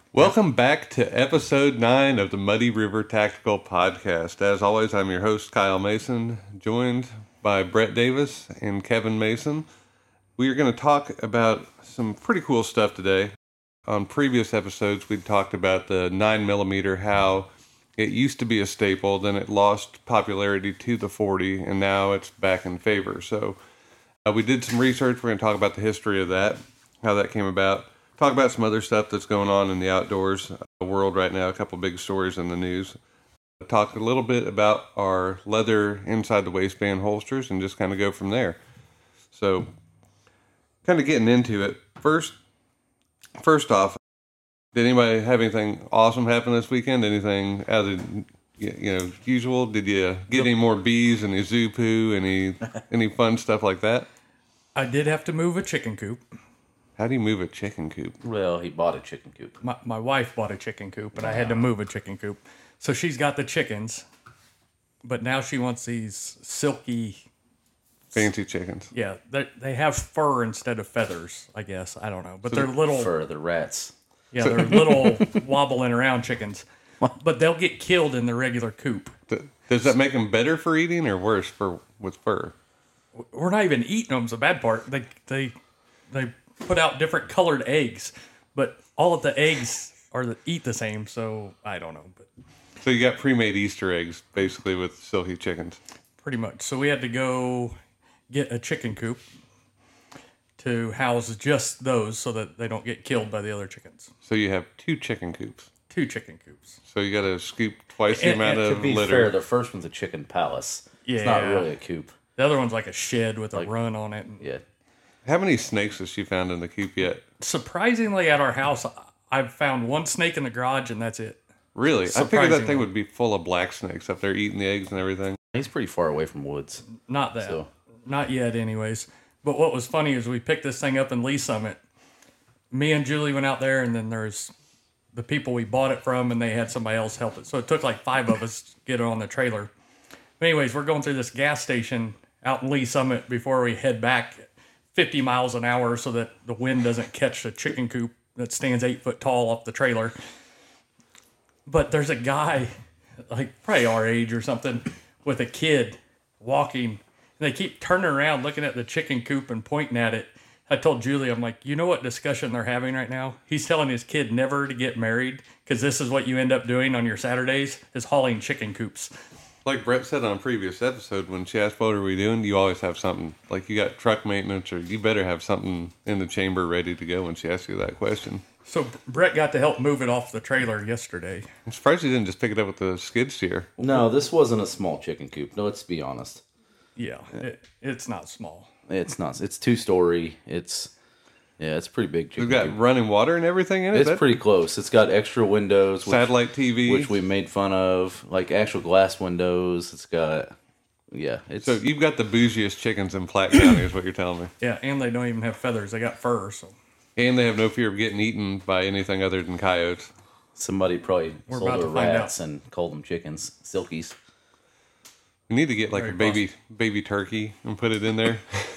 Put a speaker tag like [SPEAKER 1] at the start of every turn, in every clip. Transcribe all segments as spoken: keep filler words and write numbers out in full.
[SPEAKER 1] Welcome back to episode nine of the Muddy River Tactical Podcast. As always, I'm your host, Kyle Mason, joined by Brett Davis and Kevin Mason. We are going to talk about some pretty cool stuff today. On previous episodes, we talked about the nine millimeter, how it used to be a staple, then it lost popularity to the forty, and now it's back in favor. So uh, we did some research. We're going to talk about the history of that, how that came about. Talk about some other stuff that's going on in the outdoors world right now, a couple big stories in the news. Talk a little bit about our leather inside the waistband holsters and just kind of go from there. So, kind of getting into it. First, first off, did anybody have anything awesome happen this weekend? Anything out of you know usual? Did you get any more bees, any zoo poo, any any fun stuff like that?
[SPEAKER 2] I did have to move a chicken coop.
[SPEAKER 1] How do you move a chicken coop?
[SPEAKER 3] Well, he bought a chicken coop.
[SPEAKER 2] My my wife bought a chicken coop, and I had to move a chicken coop. So she's got the chickens, but now she wants these silky,
[SPEAKER 1] fancy chickens.
[SPEAKER 2] Yeah, they they have fur instead of feathers, I guess. I don't know, but they're little
[SPEAKER 3] Fur, the rats.
[SPEAKER 2] Yeah, they're little wobbling around chickens, but they'll get killed in the regular coop.
[SPEAKER 1] Does that make them better for eating or worse for with fur?
[SPEAKER 2] We're not even eating them. Is the bad part. They they they. put out different colored eggs, but all of the eggs are the, eat the same, so I don't know. But
[SPEAKER 1] So you got pre-made Easter eggs, basically, with silky chickens.
[SPEAKER 2] Pretty much. So we had to go get a chicken coop to house just those so that they don't get killed by the other chickens.
[SPEAKER 1] So you have two chicken coops.
[SPEAKER 2] Two chicken coops.
[SPEAKER 1] So you got to scoop twice the
[SPEAKER 2] And-
[SPEAKER 1] amount
[SPEAKER 2] and
[SPEAKER 1] of
[SPEAKER 3] To be
[SPEAKER 1] litter.
[SPEAKER 3] fair, the first one's a chicken palace. It's not
[SPEAKER 2] Yeah.
[SPEAKER 3] really a coop.
[SPEAKER 2] The other one's like a shed with
[SPEAKER 3] Like-
[SPEAKER 2] a run on it.
[SPEAKER 3] Yeah.
[SPEAKER 1] How many snakes has she found in the coop yet?
[SPEAKER 2] Surprisingly, at our house, I've found one snake in the garage, and that's it.
[SPEAKER 1] Really? I figured that
[SPEAKER 2] Surprisingly.
[SPEAKER 1] thing would be full of black snakes up there eating the eggs and everything.
[SPEAKER 3] He's pretty far away from woods.
[SPEAKER 2] Not that.
[SPEAKER 3] So-
[SPEAKER 2] Not yet, anyways. But what was funny is we picked this thing up in Lee Summit. Me and Julie went out there, and then there's the people we bought it from, and they had somebody else help it. So it took like five of us to get it on the trailer. But anyways, we're going through this gas station out in Lee Summit before we head back fifty miles an hour so that the wind doesn't catch the chicken coop that stands eight foot tall off the trailer. But there's a guy, like probably our age or something, with a kid walking. And they keep turning around, looking at the chicken coop and pointing at it. I told Julie, I'm like, you know what discussion they're having right now? He's telling his kid never to get married because this is what you end up doing on your Saturdays is hauling chicken coops.
[SPEAKER 1] Like Brett said on a previous episode, when she asked what are we doing, you always have something. Like you got truck maintenance, or you better have something in the chamber ready to go when she asks you that question.
[SPEAKER 2] So Brett got to help move it off the trailer yesterday.
[SPEAKER 1] I'm surprised you didn't just pick it up with the skid steer.
[SPEAKER 3] No, this wasn't a small chicken coop. No, let's be honest.
[SPEAKER 2] Yeah, It, it's not small.
[SPEAKER 3] It's not. It's two story. It's yeah, it's pretty big chicken
[SPEAKER 1] We've got
[SPEAKER 3] coop.
[SPEAKER 1] running water and everything in it.
[SPEAKER 3] It's
[SPEAKER 1] That-
[SPEAKER 3] pretty close. It's got extra windows, which,
[SPEAKER 1] satellite T V.
[SPEAKER 3] which we made fun of, like actual glass windows. It's got yeah. It's
[SPEAKER 1] So you've got the bougiest chickens in Platte County, is what you're telling me.
[SPEAKER 2] Yeah, and they don't even have feathers. They got fur, so
[SPEAKER 1] And they have no fear of getting eaten by anything other than coyotes.
[SPEAKER 3] somebody probably
[SPEAKER 2] We're
[SPEAKER 3] sold
[SPEAKER 2] about
[SPEAKER 3] their
[SPEAKER 2] to find
[SPEAKER 3] rats and called them chickens, silkies.
[SPEAKER 1] You need to get like
[SPEAKER 2] Very
[SPEAKER 1] a baby baby turkey and put it in there.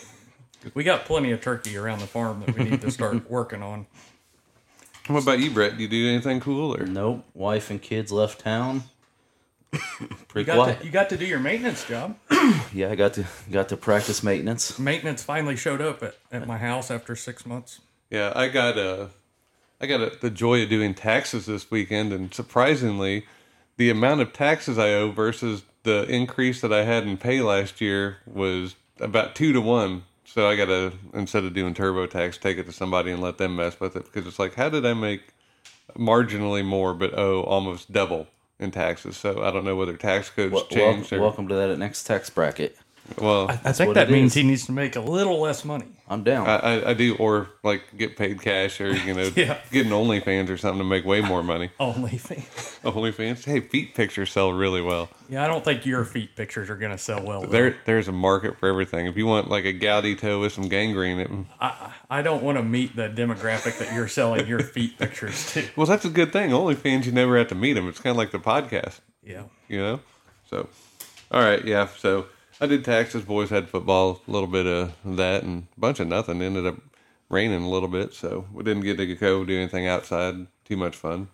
[SPEAKER 2] we got plenty of turkey around the farm that we need to start working on.
[SPEAKER 1] What about you, Brett? Do you do anything cool? Or
[SPEAKER 3] Nope. Wife and kids left town.
[SPEAKER 2] You
[SPEAKER 3] Pretty
[SPEAKER 2] got,
[SPEAKER 3] quiet.
[SPEAKER 2] to, you got to do your maintenance job.
[SPEAKER 3] Yeah, I got to got to practice maintenance.
[SPEAKER 2] Maintenance finally showed up at, at my house after six months.
[SPEAKER 1] Yeah, I got uh, I got uh the joy of doing taxes this weekend, and surprisingly, the amount of taxes I owe versus the increase that I had in pay last year was about two to one. So I got to, instead of doing TurboTax, take it to somebody and let them mess with it, because it's like, how did I make marginally more but owe almost double in taxes? So I don't know whether tax codes
[SPEAKER 3] Wel-
[SPEAKER 1] changed
[SPEAKER 3] welcome,
[SPEAKER 1] or
[SPEAKER 3] welcome to that next tax bracket.
[SPEAKER 1] well,
[SPEAKER 2] I think
[SPEAKER 3] what
[SPEAKER 2] that
[SPEAKER 3] it
[SPEAKER 2] means
[SPEAKER 3] is.
[SPEAKER 2] he needs to make a little less money.
[SPEAKER 3] I'm down.
[SPEAKER 1] I, I, I do, or like get paid cash, or you know,
[SPEAKER 2] Yeah.
[SPEAKER 1] get an OnlyFans or something to make way more money.
[SPEAKER 2] Only thing.
[SPEAKER 1] OnlyFans, hey, feet pictures sell really well.
[SPEAKER 2] Yeah, I don't think your feet pictures are going to sell well. though.
[SPEAKER 1] There, there's a market for everything. If you want like a gouty toe with some gangrene, it,
[SPEAKER 2] I, I don't want to meet the demographic that you're selling your feet pictures to.
[SPEAKER 1] well, that's a good thing. OnlyFans, you never have to meet them. It's kind of like the podcast,
[SPEAKER 2] Yeah.
[SPEAKER 1] you know. So, all right, yeah. So I did taxes. Boys had football, a little bit of that, and a bunch of nothing. Ended up raining a little bit, so we didn't get to go do anything outside. too much fun.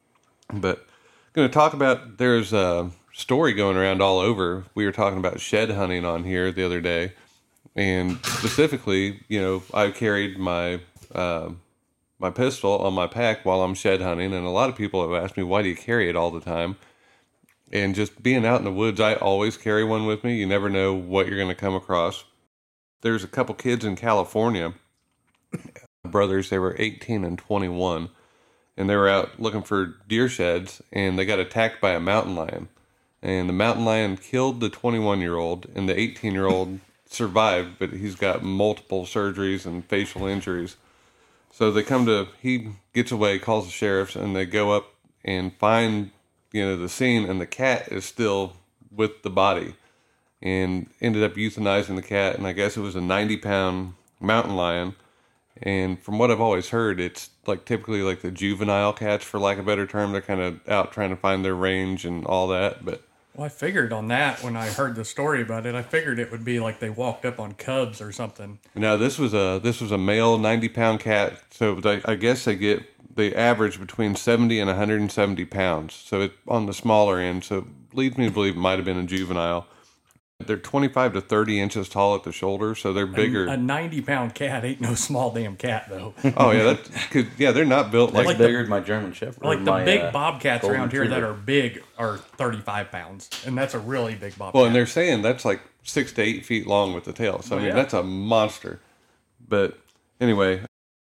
[SPEAKER 1] But going to talk about, there's a story going around all over. We were talking about shed hunting on here the other day. And specifically, you know, I carried my uh, my pistol on my pack while I'm shed hunting. And a lot of people have asked me, why do you carry it all the time? And just being out in the woods, I always carry one with me. You never know what you're going to come across. There's a couple kids in California, brothers, they were eighteen and twenty-one. And they were out looking for deer sheds, and they got attacked by a mountain lion. And the mountain lion killed the twenty-one-year-old, and the eighteen-year-old survived, but he's got multiple surgeries and facial injuries. So they come to, he gets away, calls the sheriffs, and they go up and find, you know, the scene, and the cat is still with the body, and ended up euthanizing the cat. And I guess it was a ninety-pound mountain lion. And from what I've always heard, it's like typically like the juvenile cats, for lack of a better term. They're kind of out trying to find their range and all that. But
[SPEAKER 2] Well, I figured on that when I heard the story about it. I figured it would be like they walked up on cubs or something.
[SPEAKER 1] now this was a this was a male ninety-pound cat. So they, I guess they get they average between seventy and one hundred seventy pounds. So it's on the smaller end. So it leads me to believe it might have been a juvenile. They're twenty-five to thirty inches tall at the shoulder, so they're bigger.
[SPEAKER 2] A ninety-pound cat ain't no small damn cat, though.
[SPEAKER 1] Oh yeah, that could yeah. They're not built
[SPEAKER 3] That's
[SPEAKER 1] like,
[SPEAKER 2] Like the-
[SPEAKER 3] bigger than my German Shepherd.
[SPEAKER 2] Like the
[SPEAKER 3] my,
[SPEAKER 2] big
[SPEAKER 3] uh,
[SPEAKER 2] bobcats
[SPEAKER 3] golden
[SPEAKER 2] around here that
[SPEAKER 3] retriever.
[SPEAKER 2] are big are thirty-five pounds, and that's a really big bobcat.
[SPEAKER 1] well, and they're saying that's like six to eight feet long with the tail. So I
[SPEAKER 2] Oh,
[SPEAKER 1] mean
[SPEAKER 2] yeah.
[SPEAKER 1] that's a monster. But anyway,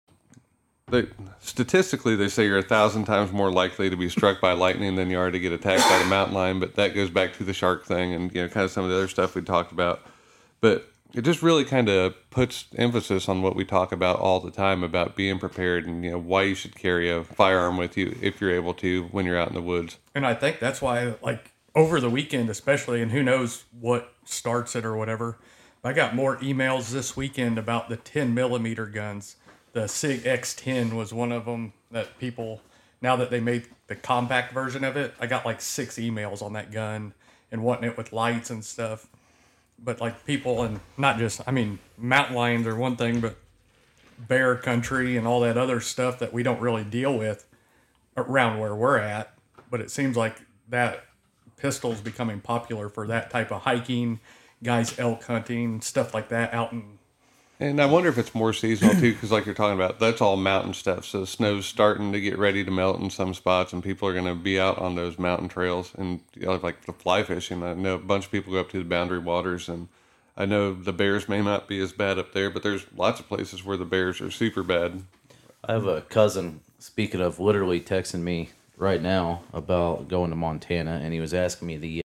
[SPEAKER 1] they statistically they say you're a thousand times more likely to be struck by lightning than you are to get attacked by the mountain lion. But that goes back to the shark thing and you know kind of some of the other stuff we talked about. But it just really kind of puts emphasis on what we talk about all the time about being prepared and you know why you should carry a firearm with you if you're able to when you're out in the woods.
[SPEAKER 2] And I think that's why, like, over the weekend especially, and who knows what starts it or whatever, I got more emails this weekend about the ten millimeter guns. The SIG X ten was one of them that people, now that they made the compact version of it, I got like six emails on that gun and wanting it with lights and stuff. But like people, and not just, I mean, mountain lions are one thing, but bear country and all that other stuff that we don't really deal with around where we're at. But it seems like that pistol's becoming popular for that type of hiking, guys elk hunting, stuff like that out in.
[SPEAKER 1] And I wonder if it's more seasonal too, because like you're talking about, that's all mountain stuff. So the snow's starting to get ready to melt in some spots, and people are going to be out on those mountain trails. And you know, like the fly fishing, I know a bunch of people go up to the Boundary Waters, and I know the bears may not be as bad up there, but there's lots of places where the bears are super bad.
[SPEAKER 3] I have a cousin, speaking of, literally texting me right now about going to Montana, and he was asking me the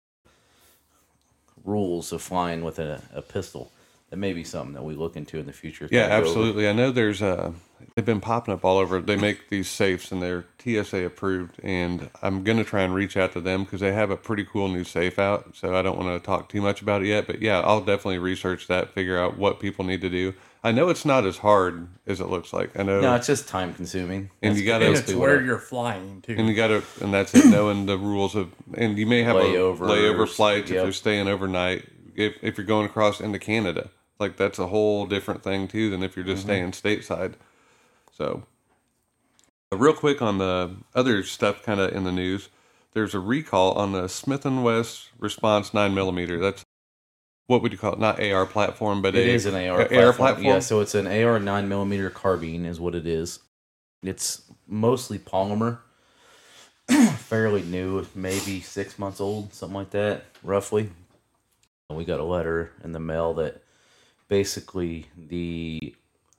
[SPEAKER 3] rules of flying with a, a pistol. That may be something that we look into in the future.
[SPEAKER 1] Yeah,
[SPEAKER 3] Kinda go over.
[SPEAKER 1] absolutely. I know there's uh they've been popping up all over. They make these safes and they're T S A approved, and I'm gonna try and reach out to them because they have a pretty cool new safe out. So I don't want to talk too much about it yet, but yeah, I'll definitely research that, figure out what people need to do. I know it's not as hard as it looks like. I know,
[SPEAKER 3] No, it's just time consuming.
[SPEAKER 1] And you gotta-
[SPEAKER 2] And
[SPEAKER 3] basically
[SPEAKER 2] it's
[SPEAKER 3] what
[SPEAKER 2] where
[SPEAKER 3] I-
[SPEAKER 2] you're flying too.
[SPEAKER 1] and you gotta, and that's it. Knowing the rules of, and you may have
[SPEAKER 3] Layovers,
[SPEAKER 1] a layover flights if
[SPEAKER 3] yep.
[SPEAKER 1] you're staying overnight. If if you're going across into Canada, like that's a whole different thing too than if you're just
[SPEAKER 3] Mm-hmm.
[SPEAKER 1] staying stateside. So, uh, real quick on the other stuff, kind of in the news. There's a recall on the Smith and West Response nine millimeter. That's what would you call it? Not A R platform, but
[SPEAKER 3] It
[SPEAKER 1] a,
[SPEAKER 3] is an A R
[SPEAKER 1] a-
[SPEAKER 3] platform.
[SPEAKER 1] platform.
[SPEAKER 3] Yeah, so it's an A R nine millimeter carbine is what it is. It's mostly polymer, fairly new, maybe six months old, something like that, roughly. And we got a letter in the mail that basically the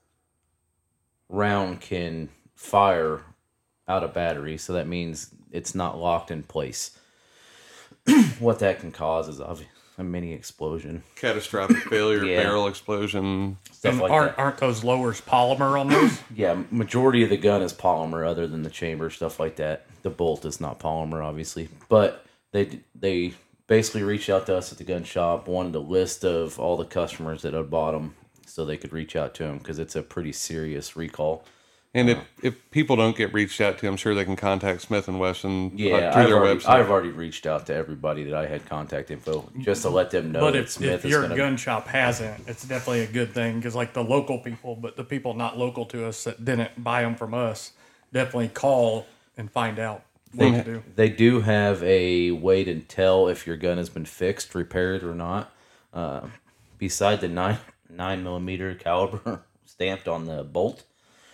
[SPEAKER 3] round can fire out of battery, so that means it's not locked in place. What that can cause is obvi- a mini explosion,
[SPEAKER 1] Catastrophic failure,
[SPEAKER 3] Yeah.
[SPEAKER 1] barrel explosion.
[SPEAKER 3] stuff
[SPEAKER 2] and
[SPEAKER 3] like
[SPEAKER 2] aren't
[SPEAKER 3] that.
[SPEAKER 2] aren't those lowers polymer on those?
[SPEAKER 3] Yeah, majority of the gun is polymer, other than the chamber, stuff like that. The bolt is not polymer, obviously, but they they basically reached out to us at the gun shop, wanted a list of all the customers that had bought them, so they could reach out to them because it's a pretty serious recall.
[SPEAKER 1] And if, if people don't get reached out to, I'm sure they can contact Smith and Wesson
[SPEAKER 3] Yeah,
[SPEAKER 1] uh, through
[SPEAKER 3] I've
[SPEAKER 1] their
[SPEAKER 3] already,
[SPEAKER 1] website.
[SPEAKER 3] I've already reached out to everybody that I had contact info just to let them know
[SPEAKER 2] But
[SPEAKER 3] that
[SPEAKER 2] if,
[SPEAKER 3] Smith
[SPEAKER 2] if
[SPEAKER 3] is
[SPEAKER 2] your
[SPEAKER 3] going to.
[SPEAKER 2] gun shop hasn't, it's definitely a good thing because, like, the local people, but the people not local to us that didn't buy them from us, definitely call and find out what
[SPEAKER 3] They,
[SPEAKER 2] to do.
[SPEAKER 3] they do have a way to tell if your gun has been fixed, repaired, or not. Uh, beside the nine nine millimeter caliber stamped on the bolt,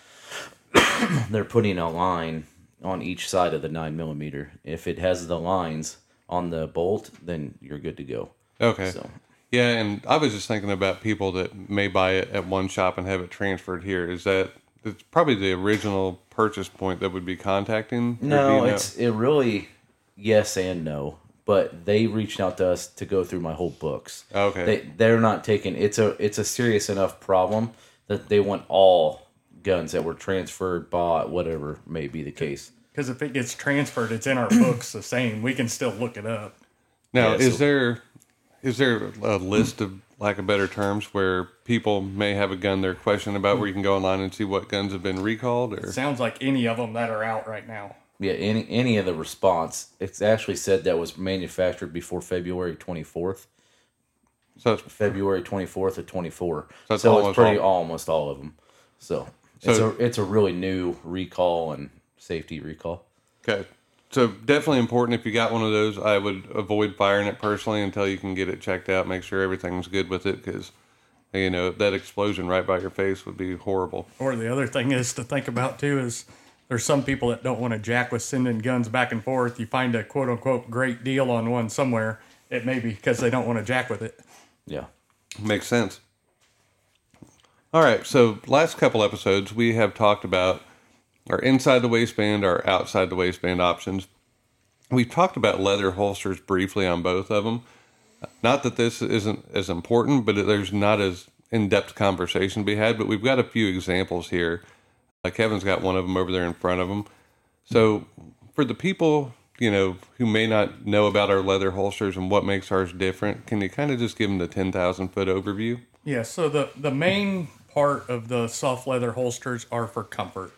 [SPEAKER 3] they're putting a line on each side of the nine millimeter. If it has the lines on the bolt, then you're good to go.
[SPEAKER 1] Okay.
[SPEAKER 3] So
[SPEAKER 1] Yeah, and I was just thinking about people that may buy it at one shop and have it transferred here. Is that it's probably the original purchase point that would be contacting? Or do
[SPEAKER 3] no,
[SPEAKER 1] you know?
[SPEAKER 3] it's it really yes and no. But they reached out to us to go through my whole books.
[SPEAKER 1] Okay.
[SPEAKER 3] They they're not taking it's a it's a serious enough problem that they want all guns that were transferred, bought, whatever may be the case.
[SPEAKER 2] Because if it gets transferred, it's in our books the same. We can still look it up.
[SPEAKER 1] Now,
[SPEAKER 3] Yeah,
[SPEAKER 1] is
[SPEAKER 3] so-
[SPEAKER 1] there is there a list of, lack of better terms, where people may have a gun they're questioning about, where you can go online and see what guns have been recalled? Or
[SPEAKER 2] Sounds like any of them that are out right now.
[SPEAKER 3] Yeah, any any of the response. It's actually said that was manufactured before February twenty fourth.
[SPEAKER 1] so it's,
[SPEAKER 3] February twenty fourth of twenty four.
[SPEAKER 1] So it's
[SPEAKER 3] So
[SPEAKER 1] almost
[SPEAKER 3] it's pretty
[SPEAKER 1] all-
[SPEAKER 3] almost all of them. So it's
[SPEAKER 1] So-
[SPEAKER 3] a it's a really new recall and safety recall.
[SPEAKER 1] okay. So definitely important. If you got one of those, I would avoid firing it personally until you can get it checked out. Make sure everything's good with it, because you know that explosion right by your face would be horrible.
[SPEAKER 2] Or the other thing is to think about too is there's some people that don't want to jack with sending guns back and forth. You find a quote unquote great deal on one somewhere. It may be because they don't want to jack with it.
[SPEAKER 3] Yeah.
[SPEAKER 1] Makes sense. All right. So last couple episodes we have talked about our inside the waistband, our outside the waistband options. We've talked about leather holsters briefly on both of them. Not that this isn't as important, but there's not as in-depth conversation to be had. But we've got a few examples here. Uh, Kevin's got one of them over there in front of him. So for the people, you know, who may not know about our leather holsters and what makes ours different, can you kind of just give them the ten thousand foot overview?
[SPEAKER 2] Yeah, so the, the main part of the soft leather holsters are for comfort.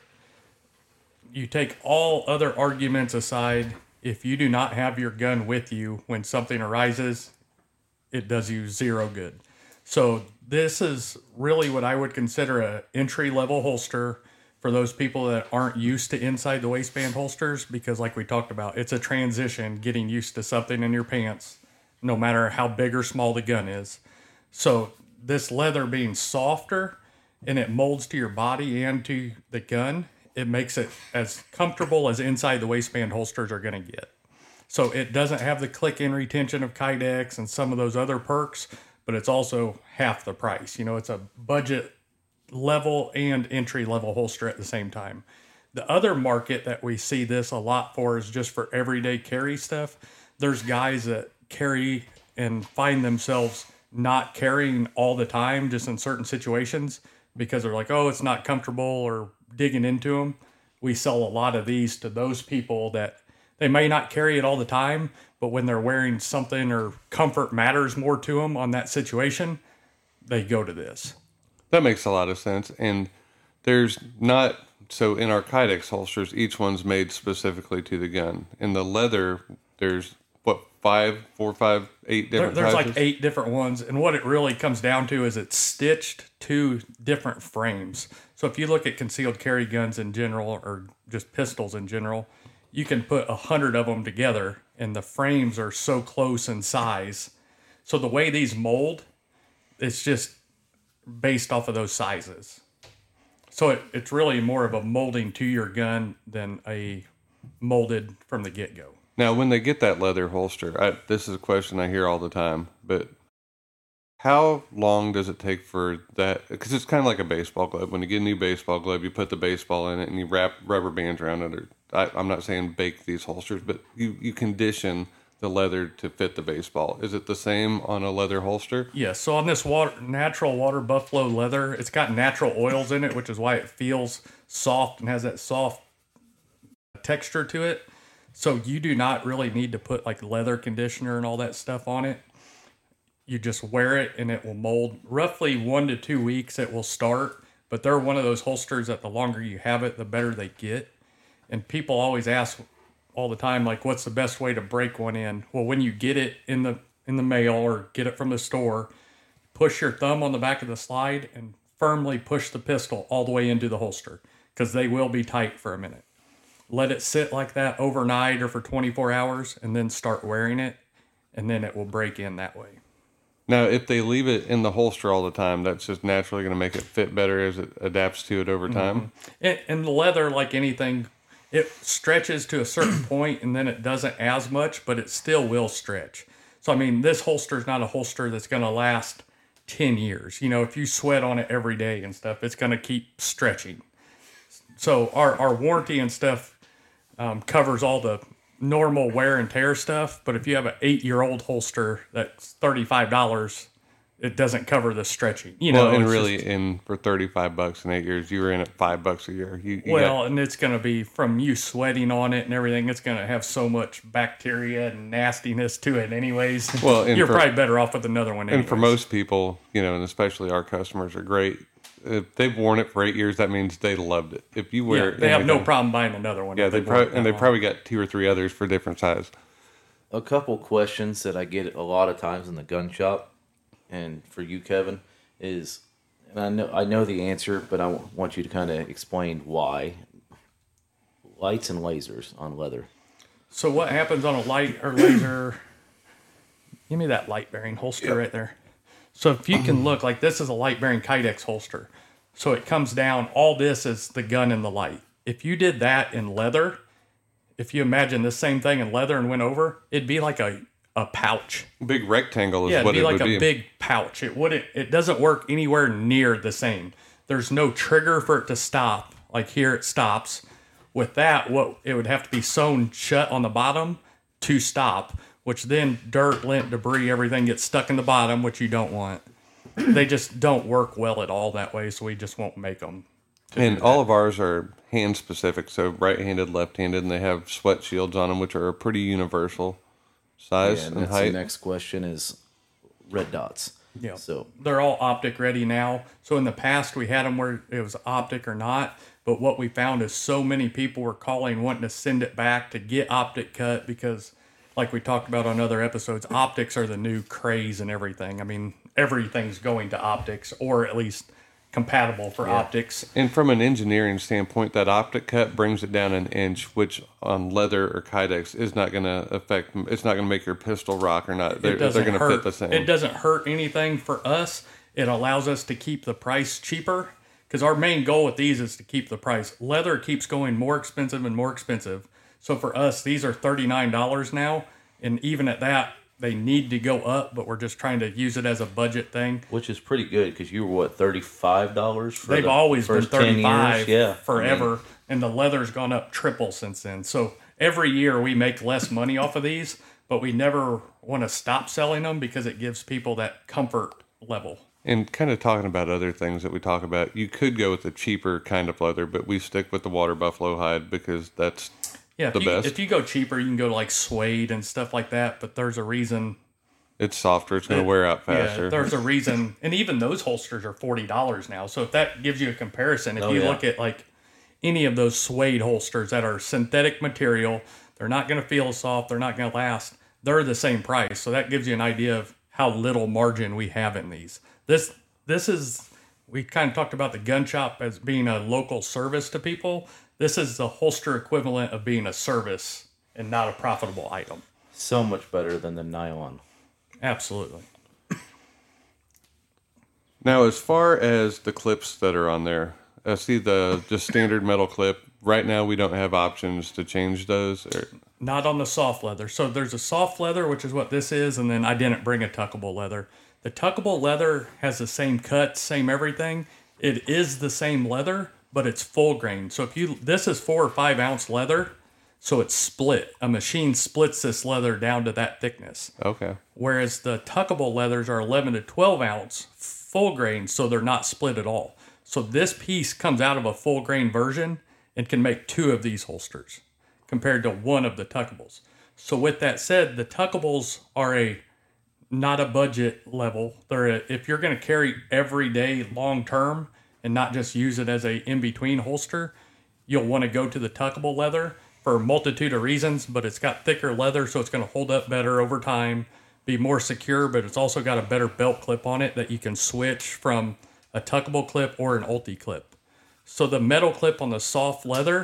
[SPEAKER 2] You take all other arguments aside, if you do not have your gun with you when something arises, it does you zero good. So this is really what I would consider a entry level holster for those people that aren't used to inside the waistband holsters, because like we talked about, it's a transition getting used to something in your pants, no matter how big or small the gun is. So this leather being softer and it molds to your body and to the gun, it makes it as comfortable as inside the waistband holsters are going to get. So it doesn't have the click-in retention of Kydex and some of those other perks, but it's also half the price. You know, it's a budget level and entry level holster at the same time. The other market that we see this a lot for is just for everyday carry stuff. There's guys that carry and find themselves not carrying all the time, just in certain situations, because they're like, oh, it's not comfortable, or digging into them. We sell a lot of these to those people that they may not carry it all the time, but when they're wearing something or comfort matters more to them on that situation, they go to this.
[SPEAKER 1] That makes a lot of sense. And there's not, so in our Kydex holsters, each one's made specifically to the gun. In the leather, there's what, five, four, five, eight
[SPEAKER 2] There,
[SPEAKER 1] different
[SPEAKER 2] there's
[SPEAKER 1] types?
[SPEAKER 2] like eight different ones, and what it really comes down to is it's stitched to different frames. So if you look at concealed carry guns in general, or just pistols in general, you can put a hundred of them together, and the frames are so close in size. So the way these mold, it's just based off of those sizes. So it, it's really more of a molding to your gun than a molded from the get-go.
[SPEAKER 1] Now, when they get that leather holster, I, this is a question I hear all the time, but how long does it take for that? Because it's kind of like a baseball glove. When you get a new baseball glove, you put the baseball in it and you wrap rubber bands around it. Or, I, I'm not saying bake these holsters, but you, you condition the leather to fit the baseball. Is it the same on a leather holster?
[SPEAKER 2] Yes. So on this water, natural water buffalo leather, it's got natural oils in it, which is why it feels soft and has that soft texture to it. So you do not really need to put like leather conditioner and all that stuff on it. You just wear it and it will mold. Roughly one to two weeks it will start, but they're one of those holsters that the longer you have it, the better they get. And people always ask all the time, like, what's the best way to break one in? Well, when you get it in the in the mail or get it from the store, push your thumb on the back of the slide and firmly push the pistol all the way into the holster, because they will be tight for a minute. let it sit like that overnight or for twenty-four hours, and then start wearing it, and then it will break in that way.
[SPEAKER 1] Now, if they leave it in the holster all the time, that's just naturally going to make it fit better as it adapts to it over time.
[SPEAKER 2] Mm-hmm. And, and the leather, like anything, it stretches to a certain point, and then it doesn't as much, but it still will stretch. So, I mean, this holster is not a holster that's going to last ten years. You know, if you sweat on it every day and stuff, it's going to keep stretching. So our, our warranty and stuff um, covers all the normal wear and tear stuff. But if you have an eight-year-old holster that's thirty-five dollars, it doesn't cover the stretching. You know,
[SPEAKER 1] well, and
[SPEAKER 2] it's
[SPEAKER 1] really,
[SPEAKER 2] just-
[SPEAKER 1] in for thirty-five bucks in eight years, you were in at five bucks a year. You, you
[SPEAKER 2] well,
[SPEAKER 1] got-
[SPEAKER 2] and it's going to be from you sweating on it and everything. It's going to have so much bacteria and nastiness to it, anyways.
[SPEAKER 1] Well, and
[SPEAKER 2] you're
[SPEAKER 1] for-
[SPEAKER 2] probably better off with another one. Anyways.
[SPEAKER 1] and for most people, you know, and especially our customers are great. If they've worn it for eight years, that means they loved it. If you wear
[SPEAKER 2] yeah,
[SPEAKER 1] it,
[SPEAKER 2] they have no
[SPEAKER 1] anything-
[SPEAKER 2] problem buying another one.
[SPEAKER 1] Yeah,
[SPEAKER 2] if
[SPEAKER 1] they
[SPEAKER 2] they've worn it
[SPEAKER 1] probably and
[SPEAKER 2] that
[SPEAKER 1] they
[SPEAKER 2] long.
[SPEAKER 1] probably got two or three others for different size.
[SPEAKER 3] A couple questions that I get a lot of times in the gun shop, and for you, Kevin, is, and I know I know the answer, but I w- want you to kind of explain why. Lights and lasers on leather.
[SPEAKER 2] So what happens on a light or laser? Give me that light bearing holster right there. So if you can look, like this is a light bearing Kydex holster. So it comes down, all this is the gun and the light. If you did that in leather, if you imagine the same thing in leather and went over, it'd be like a, a pouch.
[SPEAKER 1] Big rectangle is
[SPEAKER 2] Yeah, it'd
[SPEAKER 1] what
[SPEAKER 2] be
[SPEAKER 1] it
[SPEAKER 2] like
[SPEAKER 1] would
[SPEAKER 2] a
[SPEAKER 1] be.
[SPEAKER 2] big pouch. It wouldn't, it doesn't work anywhere near the same. There's no trigger for it to stop. Like here it stops. With that, what it would have to be sewn shut on the bottom to stop, which then dirt, lint, debris, everything gets stuck in the bottom, which you don't want. They just don't work well at all that way, so we just won't make them.
[SPEAKER 1] And all of ours are hand specific, so right-handed, left-handed, and they have sweat shields on them, which are a pretty universal size
[SPEAKER 3] Yeah, and
[SPEAKER 1] and
[SPEAKER 3] that's the
[SPEAKER 1] height.
[SPEAKER 3] next question is red dots.
[SPEAKER 2] Yeah.
[SPEAKER 3] So
[SPEAKER 2] They're all optic ready now. So in the past, we had them where it was optic or not. But what we found is so many people were calling, wanting to send it back to get optic cut because, like we talked about on other episodes, optics are the new craze and everything. I mean, everything's going to optics, or at least compatible for optics.
[SPEAKER 1] And from an engineering standpoint, that optic cut brings it down an inch, which on leather or Kydex is not going to affect. It's not going to make your pistol rock or not. They're,
[SPEAKER 2] It
[SPEAKER 1] they're
[SPEAKER 2] doesn't
[SPEAKER 1] going to
[SPEAKER 2] hurt.
[SPEAKER 1] fit the same.
[SPEAKER 2] It doesn't hurt anything for us. It allows us to keep the price cheaper because our main goal with these is to keep the price. Leather keeps going more expensive and more expensive. So for us, these are thirty-nine dollars now. And even at that, they need to go up, but we're just trying to use it as a budget thing.
[SPEAKER 3] which is pretty good because you were what thirty-five dollars for
[SPEAKER 2] They've
[SPEAKER 3] the
[SPEAKER 2] always been
[SPEAKER 3] first ten
[SPEAKER 2] thirty-five
[SPEAKER 3] years? Yeah,
[SPEAKER 2] forever.
[SPEAKER 3] I mean,
[SPEAKER 2] And the leather's gone up triple since then. So every year we make less money off of these, but we never want to stop selling them because it gives people that comfort level.
[SPEAKER 1] And kind of talking about other things that we talk about, you could go with the cheaper kind of leather, but we stick with the water buffalo hide because that's
[SPEAKER 2] Yeah, if
[SPEAKER 1] the
[SPEAKER 2] you,
[SPEAKER 1] best.
[SPEAKER 2] if you go cheaper, you can go to like suede and stuff like that. But there's a reason.
[SPEAKER 1] it's softer. It's going to wear out faster.
[SPEAKER 2] Yeah, there's a reason, and even those holsters are forty dollars now. So if that gives you a comparison, if
[SPEAKER 3] Oh,
[SPEAKER 2] you
[SPEAKER 3] yeah.
[SPEAKER 2] look at like any of those suede holsters that are synthetic material, they're not going to feel soft. They're not going to last. They're the same price. So that gives you an idea of how little margin we have in these. This this is we kind of talked about the gun shop as being a local service to people. This is the holster equivalent of being a service and not a profitable item.
[SPEAKER 3] so much better than the nylon.
[SPEAKER 2] Absolutely.
[SPEAKER 1] Now, as far as the clips that are on there, I see the just standard metal clip. Right now, we don't have options to change those. Or,
[SPEAKER 2] Not on the soft leather. So there's a soft leather, which is what this is, and then I didn't bring a tuckable leather. The tuckable leather has the same cut, same everything. It is the same leather, but it's full grain. So if you, this is four or five ounce leather, so it's split. A machine splits this leather down to that thickness.
[SPEAKER 1] okay.
[SPEAKER 2] Whereas the tuckable leathers are eleven to twelve ounce full grain, so they're not split at all. So this piece comes out of a full grain version and can make two of these holsters compared to one of the tuckables. So with that said, the tuckables are a not a budget level. They're a, if you're going to carry every day long term and not just use it as a in between holster, you'll want to go to the tuckable leather for a multitude of reasons, but it's got thicker leather, so it's going to hold up better over time, be more secure, but it's also got a better belt clip on it that you can switch from a tuckable clip or an ulti clip. So the metal clip on the soft leather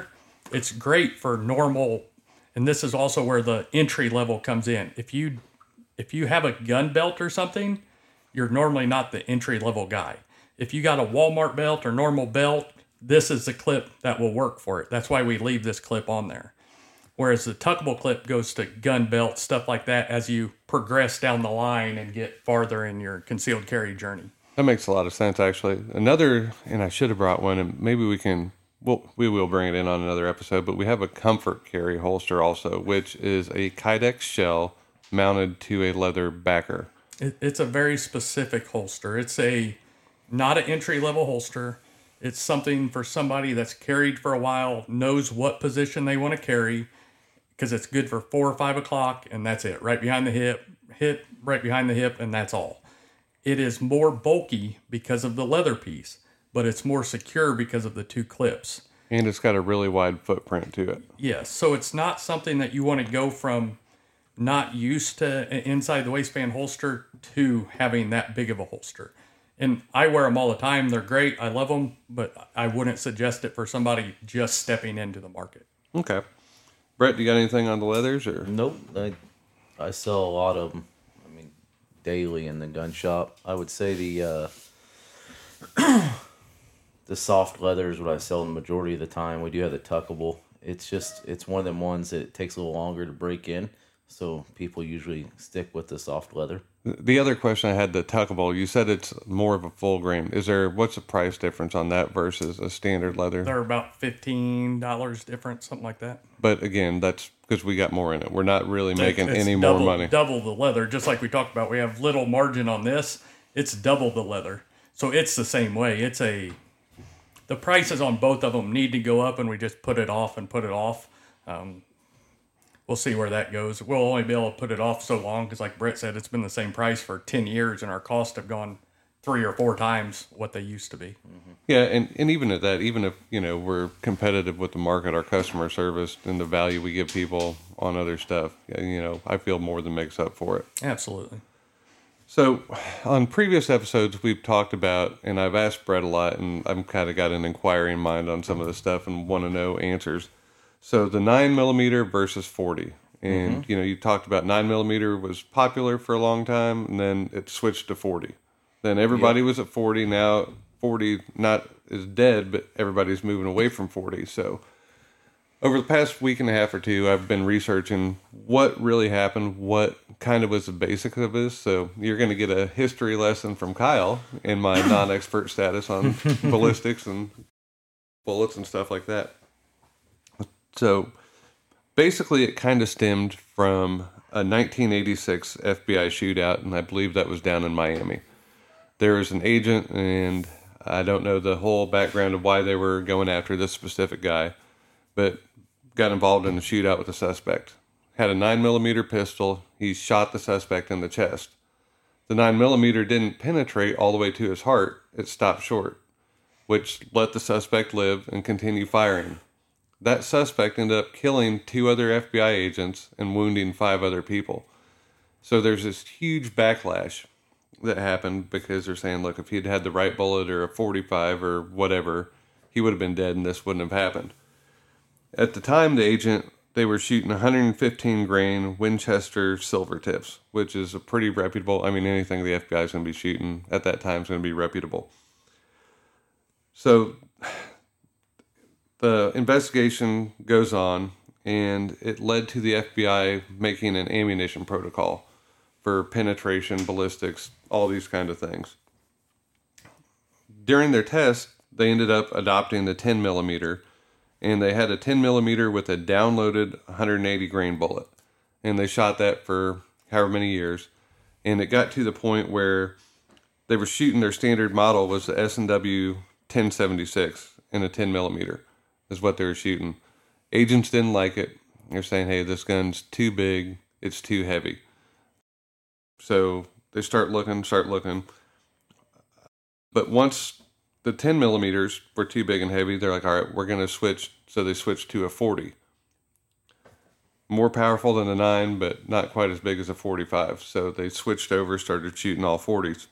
[SPEAKER 2] it's great for normal, and this is also where the entry level comes in. If you if you have a gun belt or something, you're normally not the entry level guy. If you got a Walmart belt or normal belt, this is the clip that will work for it. That's why we leave this clip on there. Whereas the tuckable clip goes to gun belt, stuff like that, as you progress down the line and get farther in your concealed carry journey.
[SPEAKER 1] That makes a lot of sense, actually. Another, and I should have brought one, and maybe we can, well, we will bring it in on another episode, but we have a comfort carry holster also, which is a Kydex shell mounted to a leather backer.
[SPEAKER 2] It, it's a very specific holster. It's a not an entry-level holster. It's something for somebody that's carried for a while, knows what position they want to carry, because it's good for four or five o'clock, and that's it. Right behind the hip, hip, right behind the hip, and that's all. It is more bulky because of the leather piece, but it's more secure because of the two clips.
[SPEAKER 1] And it's got a really wide footprint to it.
[SPEAKER 2] Yes, so it's not something that you want to go from not used to an inside the waistband holster to having that big of a holster. And I wear them all the time. They're great. I love them, but I wouldn't suggest it for somebody just stepping into the market.
[SPEAKER 1] Okay. Brett, do you got anything on the leathers? Or
[SPEAKER 3] Nope. I, I sell a lot of them, I mean, daily in the gun shop. I would say the uh, the soft leather is what I sell the majority of the time. We do have the tuckable. It's just, it's one of them ones that it takes a little longer to break in. So people usually stick with the soft leather.
[SPEAKER 1] The other question I had, the tuckable, you said it's more of a full grain. Is there, what's the price difference on that versus a standard leather?
[SPEAKER 2] They're about fifteen dollars different, something like that.
[SPEAKER 1] But again, that's because we got more in it. We're not really making
[SPEAKER 2] It's
[SPEAKER 1] any
[SPEAKER 2] double,
[SPEAKER 1] more money.
[SPEAKER 2] Double the leather, just like we talked about. We have little margin on this. It's double the leather. So it's the same way. It's a, the prices on both of them need to go up, and we just put it off and put it off. Um, We'll see where that goes. We'll only be able to put it off so long because, like Brett said, it's been the same price for ten years, and our costs have gone three or four times what they used to be.
[SPEAKER 1] Mm-hmm. Yeah, and, and even at that, even if, you know, we're competitive with the market, our customer service, and the value we give people on other stuff, you know, I feel more than makes up for it.
[SPEAKER 2] Absolutely.
[SPEAKER 1] So on previous episodes, we've talked about, and I've asked Brett a lot, and I've kind of got an inquiring mind on some of the stuff and want to know answers. So the nine millimeter versus forty, and mm-hmm. you know, you talked about nine millimeter was popular for a long time, and then it switched to forty. Then everybody yep. was at forty. Now forty not is dead, but everybody's moving away from forty. So over the past week and a half or two, I've been researching what really happened, what kind of was the basics of this. So you're going to get a history lesson from Kyle in my non-expert status on ballistics and bullets and stuff like that. So basically it kind of stemmed from a nineteen eighty-six F B I shootout, and I believe that was down in Miami. There was an agent, and I don't know the whole background of why they were going after this specific guy, but got involved in a shootout with the suspect. Had a nine millimeter pistol. He shot the suspect in the chest. The nine millimeter didn't penetrate all the way to his heart. It stopped short, which let the suspect live and continue firing. That suspect ended up killing two other F B I agents and wounding five other people. So there's this huge backlash that happened because they're saying, look, if he'd had the right bullet or a forty-five or whatever, he would have been dead and this wouldn't have happened. At the time, the agent, they were shooting one hundred fifteen grain Winchester silver tips, which is a pretty reputable, I mean, anything the F B I is going to be shooting at that time is going to be reputable. So the investigation goes on, and it led to the F B I making an ammunition protocol for penetration, ballistics, all these kind of things. During their test, they ended up adopting the ten millimeter, and they had a ten millimeter with a downloaded one hundred eighty grain bullet. And they shot that for however many years. And it got to the point where they were shooting, their standard model was the S and W ten seventy-six in a ten millimeter. Is what they were shooting. Agents didn't like it. They're saying, hey, this gun's too big. It's too heavy. So they start looking, start looking. But once the ten millimeters were too big and heavy, they're like, all right, we're going to switch. So they switched to a forty. More powerful than a nine, but not quite as big as a forty-five. So they switched over, started shooting all forties.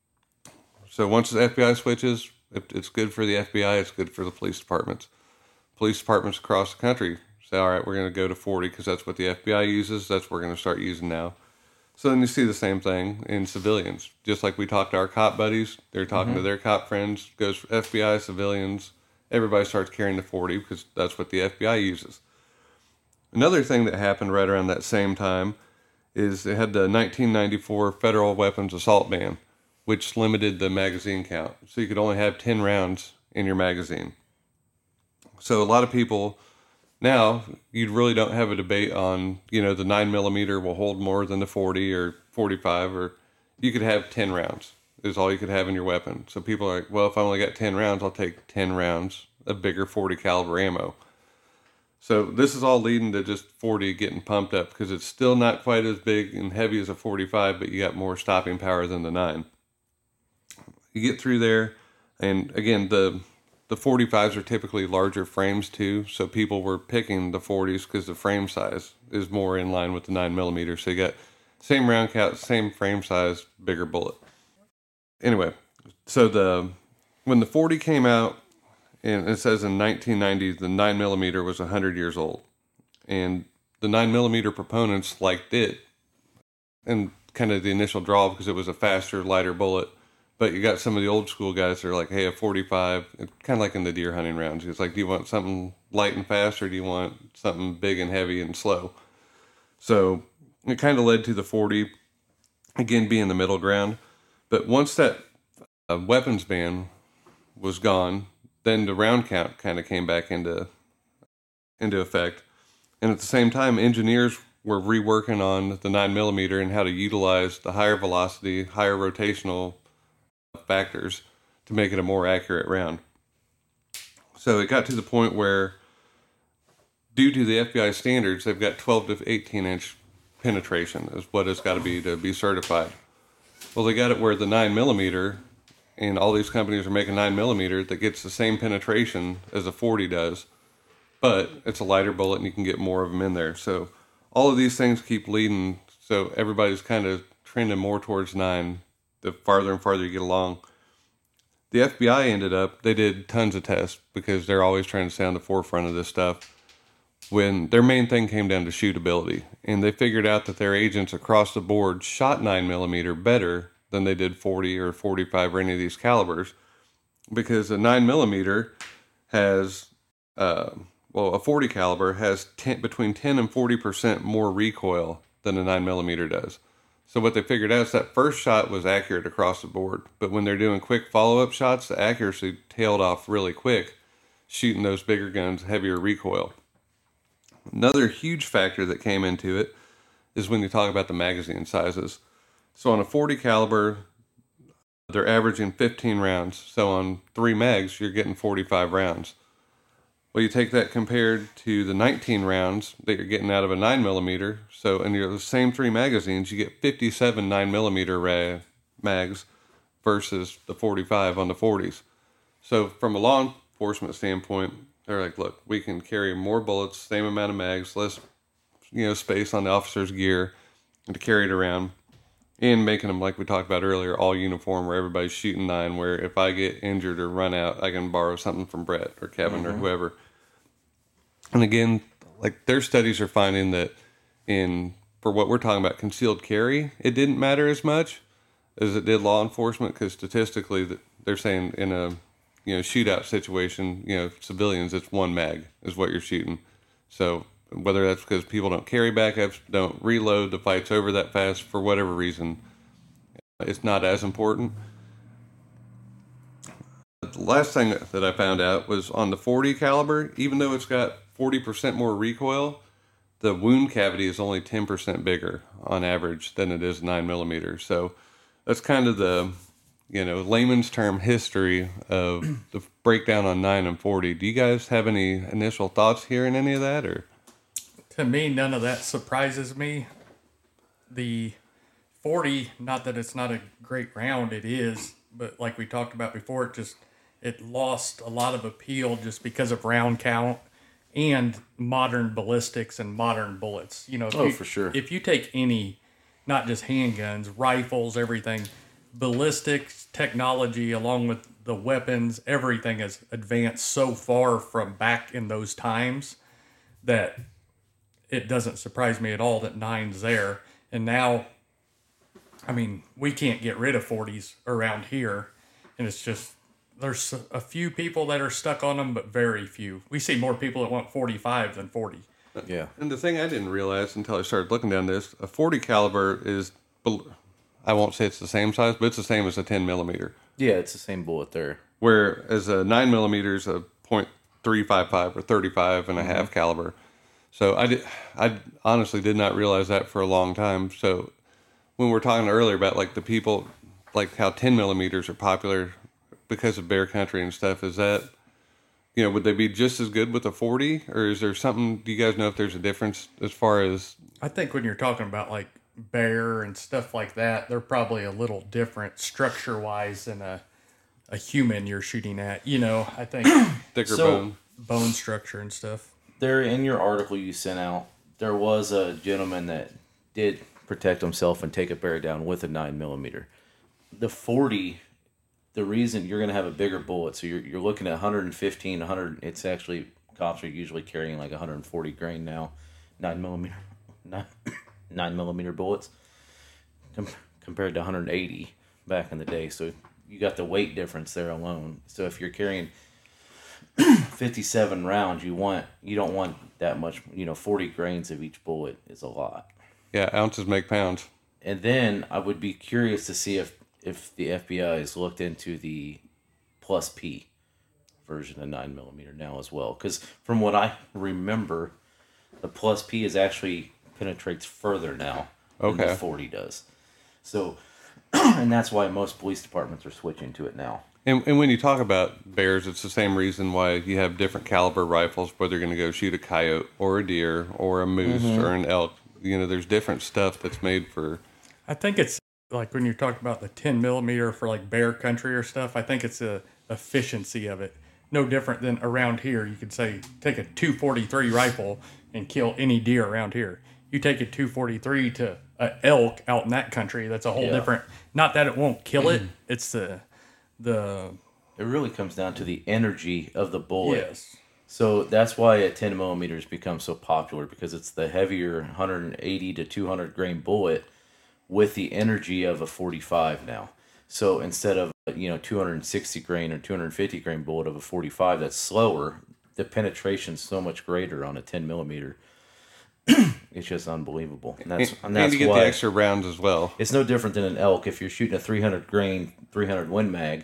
[SPEAKER 1] So once the F B I switches, it's good for the F B I, it's good for the police departments. police departments across the country say, all right, we're going to go to forty because that's what the F B I uses. That's what we're going to start using now. So then you see the same thing in civilians. Just like we talk to our cop buddies, they're talking mm-hmm. to their cop friends, goes F B I, civilians. Everybody starts carrying the forty because that's what the F B I uses. Another thing that happened right around that same time is they had the nineteen ninety-four federal weapons assault ban, which limited the magazine count. So you could only have ten rounds in your magazine. So a lot of people now, you really don't have a debate on, you know, the nine millimeter will hold more than the forty or forty-five, or you could have ten rounds is all you could have in your weapon. So people are like, well, if I only got ten rounds, I'll take ten rounds of bigger forty caliber ammo. So this is all leading to just forty getting pumped up because it's still not quite as big and heavy as a forty-five, but you got more stopping power than the nine. You get through there, and again, the the forty-fives are typically larger frames too, so people were picking the forties because the frame size is more in line with the nine millimeter. So you got same round count, same frame size, bigger bullet. Anyway, so the when the forty came out, and it says in nineteen ninety the nine millimeter was one hundred years old, and the nine millimeter proponents liked it, and kind of the initial draw because it was a faster, lighter bullet. But you got some of the old school guys that are like, hey, a forty-five, kind of like in the deer hunting rounds. It's like, do you want something light and fast, or do you want something big and heavy and slow? So it kind of led to the forty, again, being the middle ground. But once that uh, weapons ban was gone, then the round count kind of came back into into effect. And at the same time, engineers were reworking on the nine millimeter and how to utilize the higher velocity, higher rotational factors to make it a more accurate round. So it got to the point where, due to the F B I standards, they've got twelve to eighteen inch penetration is what it's got to be to be certified. Well, they got it where the nine millimeter, and all these companies are making nine millimeter that gets the same penetration as a forty does, but it's a lighter bullet and you can get more of them in there. So all of these things keep leading. So everybody's kind of trending more towards nine the farther and farther you get along. The F B I ended up, they did tons of tests because they're always trying to stay on the forefront of this stuff, when their main thing came down to shootability. And they figured out that their agents across the board shot nine millimeter better than they did forty or forty-five or any of these calibers, because a nine millimeter has, uh, well, a forty caliber has ten, between ten and forty percent more recoil than a nine millimeter does. So what they figured out is that first shot was accurate across the board, but when they're doing quick follow-up shots, the accuracy tailed off really quick, shooting those bigger guns, heavier recoil. Another huge factor that came into it is when you talk about the magazine sizes. So on a forty caliber, they're averaging fifteen rounds. So on three mags, you're getting forty-five rounds. Well, you take that compared to the nineteen rounds that you're getting out of a nine millimeter. So in your same three magazines, you get fifty-seven nine millimeter ra- mags versus the forty-five on the forties. So from a law enforcement standpoint, they're like, look, we can carry more bullets, same amount of mags, less, you know, space on the officer's gear, and to carry it around, and making them, like we talked about earlier, all uniform where everybody's shooting nine, where if I get injured or run out, I can borrow something from Brett or Kevin mm-hmm. or whoever. And again, like their studies are finding that in, for what we're talking about, concealed carry, it didn't matter as much as it did law enforcement, because statistically they're saying in a, you know, shootout situation, you know, civilians, it's one mag is what you're shooting. So whether that's because people don't carry backups, don't reload, the fight's over that fast, for whatever reason, it's not as important. The last thing that I found out was on the forty caliber, even though it's got forty percent more recoil, the wound cavity is only ten percent bigger on average than it is nine millimeter. So that's kind of the, you know, layman's term history of the breakdown on nine and forty. Do you guys have any initial thoughts hearing any of that, or?
[SPEAKER 2] To me, none of that surprises me. The forty, not that it's not a great round, it is, but like we talked about before, it just, it lost a lot of appeal just because of round count and modern ballistics and modern bullets. You know, if
[SPEAKER 3] oh,
[SPEAKER 2] you,
[SPEAKER 3] for sure.
[SPEAKER 2] If you take any, not just handguns, rifles, everything, ballistics technology along with the weapons, everything has advanced so far from back in those times that it doesn't surprise me at all that nine's there. And now, I mean, we can't get rid of forties around here. And it's just, there's a few people that are stuck on them, but very few. We see more people that want forty-five than forty.
[SPEAKER 3] Yeah.
[SPEAKER 1] And the thing I didn't realize until I started looking down this, a forty caliber is, I won't say it's the same size, but it's the same as a ten millimeter.
[SPEAKER 3] Yeah, it's the same bullet there.
[SPEAKER 1] Whereas a nine millimeter is a point three five five or thirty-five and a half caliber. So I did, I honestly did not realize that for a long time. So when we were talking earlier about like the people, like how ten millimeters are popular because of bear country and stuff, is that, you know, would they be just as good with a forty, or is there something, do you guys know if there's a difference as far as?
[SPEAKER 2] I think when you're talking about like bear and stuff like that, they're probably a little different structure wise than a, a human you're shooting at, you know, I think
[SPEAKER 1] Thicker
[SPEAKER 3] So-
[SPEAKER 1] bone.
[SPEAKER 2] bone structure and stuff.
[SPEAKER 3] There, in your article you sent out, there was a gentleman that did protect himself and take a bear down with a nine millimeter. The forty, the reason you're going to have a bigger bullet, so you're you're looking at one fifteen, one hundred. It's actually, cops are usually carrying like one forty grain now, nine millimeter, nine, nine millimeter bullets, com- compared to one eighty back in the day. So you got the weight difference there alone. So if you're carrying fifty-seven rounds, you want you don't want that much, you know, forty grains of each bullet is a lot.
[SPEAKER 1] Yeah, ounces make pounds.
[SPEAKER 3] And then I would be curious to see if if the F B I has looked into the plus P version of nine millimeter now as well, because from what I remember, the plus P is actually penetrates further now than
[SPEAKER 1] Okay.
[SPEAKER 3] the forty does. So, and that's why most police departments are switching to it now.
[SPEAKER 1] And, and when you talk about bears, it's the same reason why you have different caliber rifles, whether you're going to go shoot a coyote or a deer or a moose or an elk. You know, there's different stuff that's made for.
[SPEAKER 2] I think it's like when you're talking about the ten millimeter for like bear country or stuff, I think it's the efficiency of it. No different than around here. You could say, take a two forty-three rifle and kill any deer around here. You take a two forty-three to an elk out in that country, that's a whole
[SPEAKER 3] Yeah.
[SPEAKER 2] different, not that it won't kill it, it's the, the,
[SPEAKER 3] It really comes down to the energy of the bullet.
[SPEAKER 2] yes.
[SPEAKER 3] So that's why a ten millimeters becomes so popular, because it's the heavier one eighty to two hundred grain bullet with the energy of a forty-five now. So instead of, you know, two sixty grain or two fifty grain bullet of a forty-five that's slower, the penetration's so much greater on a ten millimeter. It's just unbelievable. And that's,
[SPEAKER 1] And,
[SPEAKER 3] and that's
[SPEAKER 1] you get
[SPEAKER 3] why
[SPEAKER 1] the extra rounds as well.
[SPEAKER 3] it's no different than an elk. If you're shooting a three hundred grain, three hundred Win Mag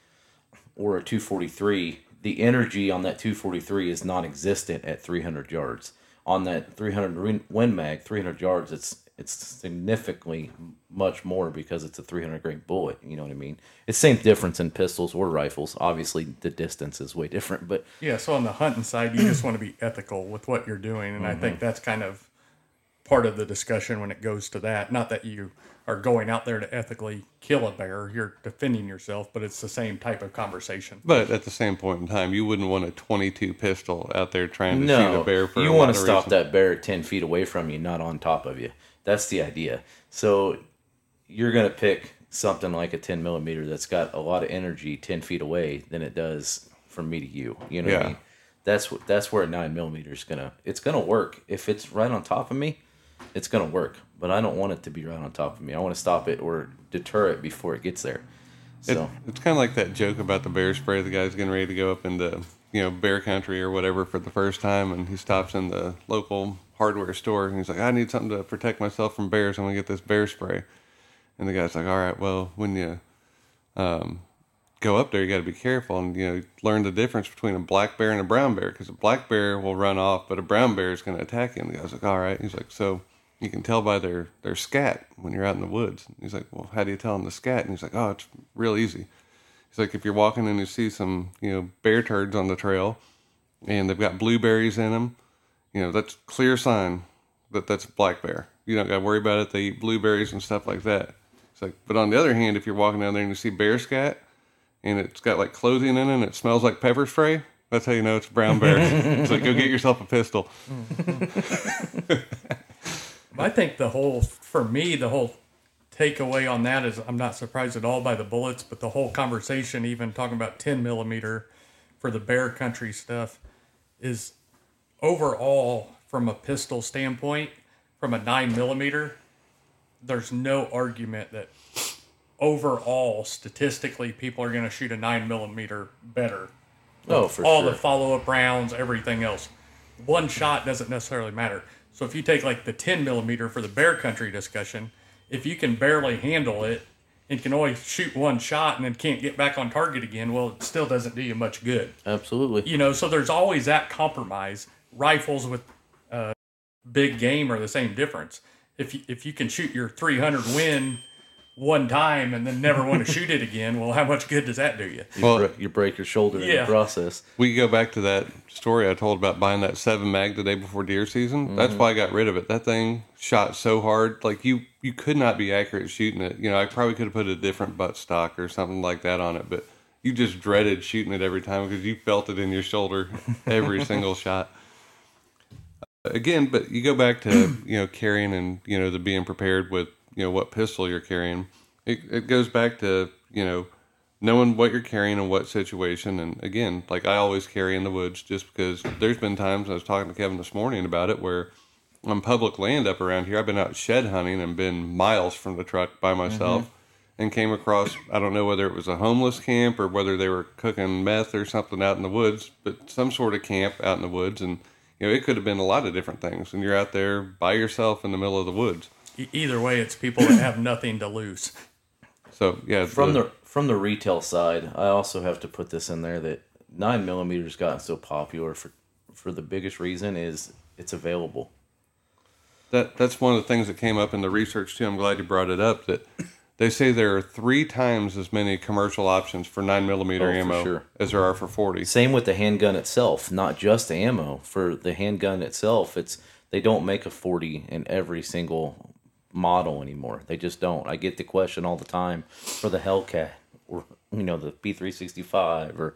[SPEAKER 3] or a two forty-three, the energy on that two forty-three is non-existent at three hundred yards. On that three hundred Win Mag, three hundred yards, it's it's significantly much more because it's a three hundred grain bullet. You know what I mean? It's same difference in pistols or rifles. Obviously, the distance is way different, but
[SPEAKER 2] Yeah, so on the hunting side, you just want to be ethical with what you're doing, and I think that's kind of part of the discussion when it goes to that. Not that you are going out there to ethically kill a bear, you're defending yourself, but it's the same type of conversation.
[SPEAKER 1] But at the same point in time, you wouldn't want a twenty-two pistol out there trying to shoot
[SPEAKER 3] no,
[SPEAKER 1] a bear for
[SPEAKER 3] you
[SPEAKER 1] a
[SPEAKER 3] want
[SPEAKER 1] lot
[SPEAKER 3] to
[SPEAKER 1] of
[SPEAKER 3] stop
[SPEAKER 1] reasons.
[SPEAKER 3] that bear ten feet away from you, not on top of you. That's the idea. So you're going to pick something like a ten millimeter that's got a lot of energy ten feet away than it does from me to you. You know what
[SPEAKER 1] Yeah.
[SPEAKER 3] I mean? That's what that's where a nine millimeter is gonna it's gonna work. If it's right on top of me, it's gonna work. But I don't want it to be right on top of me. I want to stop it or deter it before it gets there.
[SPEAKER 1] It,
[SPEAKER 3] So
[SPEAKER 1] it's kind of like that joke about the bear spray. The guy's getting ready to go up into, you know, bear country or whatever for the first time, and he stops in the local hardware store, and he's like, I need something to protect myself from bears. I'm going to get this bear spray. And the guy's like, all right, well, when you um, go up there, you got to be careful and, you know, learn the difference between a black bear and a brown bear, because a black bear will run off, but a brown bear is going to attack you. And the guy's like, all right. He's like, so you can tell by their, their scat when you're out in the woods. He's like, well, how do you tell them the scat? And he's like, oh, it's real easy. He's like, if you're walking and you see some, you know, bear turds on the trail and they've got blueberries in them, you know, that's clear sign that that's a black bear. You don't got to worry about it. They eat blueberries and stuff like that. It's like, but on the other hand, if you're walking down there and you see bear scat and it's got like clothing in it and it smells like pepper spray, that's how you know it's a brown bear. It's like, go get yourself a pistol.
[SPEAKER 2] I think the whole, for me, the whole takeaway on that is I'm not surprised at all by the bullets, but the whole conversation, even talking about ten millimeter for the bear country stuff, is overall from a pistol standpoint, from a nine millimeter, there's no argument that overall statistically people are going to shoot a nine millimeter better.
[SPEAKER 3] Oh, for
[SPEAKER 2] all
[SPEAKER 3] sure.
[SPEAKER 2] the follow up rounds, everything else. One shot doesn't necessarily matter. So if you take like the ten millimeter for the bear country discussion, if you can barely handle it and can only shoot one shot and then can't get back on target again, well, it still doesn't do you much good.
[SPEAKER 3] Absolutely.
[SPEAKER 2] You know, so there's always that compromise. Rifles with uh, big game are the same difference. If you, if you can shoot your three hundred win one time and then never want to shoot it again, well, how much good does that do you?
[SPEAKER 3] You,
[SPEAKER 1] Well-
[SPEAKER 3] bre- you break your shoulder in
[SPEAKER 2] Yeah.
[SPEAKER 3] the process.
[SPEAKER 1] We go back to that story I told about buying that seven mag the day before deer season. That's why I got rid of it. That thing shot so hard, like you you could not be accurate shooting it. You know, I probably could have put a different butt stock or something like that on it, but you just dreaded shooting it every time because you felt it in your shoulder every single shot. Again, but you go back to you know carrying and you know the being prepared with you know what pistol you're carrying. It it goes back to you know. knowing what you're carrying in what situation. And again, like I always carry in the woods just because there's been times, I was talking to Kevin this morning about it, where on public land up around here, I've been out shed hunting and been miles from the truck by myself and came across, I don't know whether it was a homeless camp or whether they were cooking meth or something out in the woods, but some sort of camp out in the woods. And, you know, it could have been a lot of different things. And you're out there by yourself in the middle of the woods.
[SPEAKER 2] E- Either way, it's people that have nothing to lose.
[SPEAKER 1] So, yeah.
[SPEAKER 3] From the from the retail side, I also have to put this in there that nine millimeters gotten so popular for for the biggest reason is it's available.
[SPEAKER 1] That that's one of the things that came up in the research too. I'm glad you brought it up. That they say there are three times as many commercial options for nine millimeter
[SPEAKER 3] Oh, for
[SPEAKER 1] ammo
[SPEAKER 3] sure.
[SPEAKER 1] as there are for forty.
[SPEAKER 3] Same with the handgun itself, not just the ammo. For the handgun itself, it's they don't make a forty in every single model anymore. They just don't. I get the question all the time for the Hellcat or you know the P three sixty-five or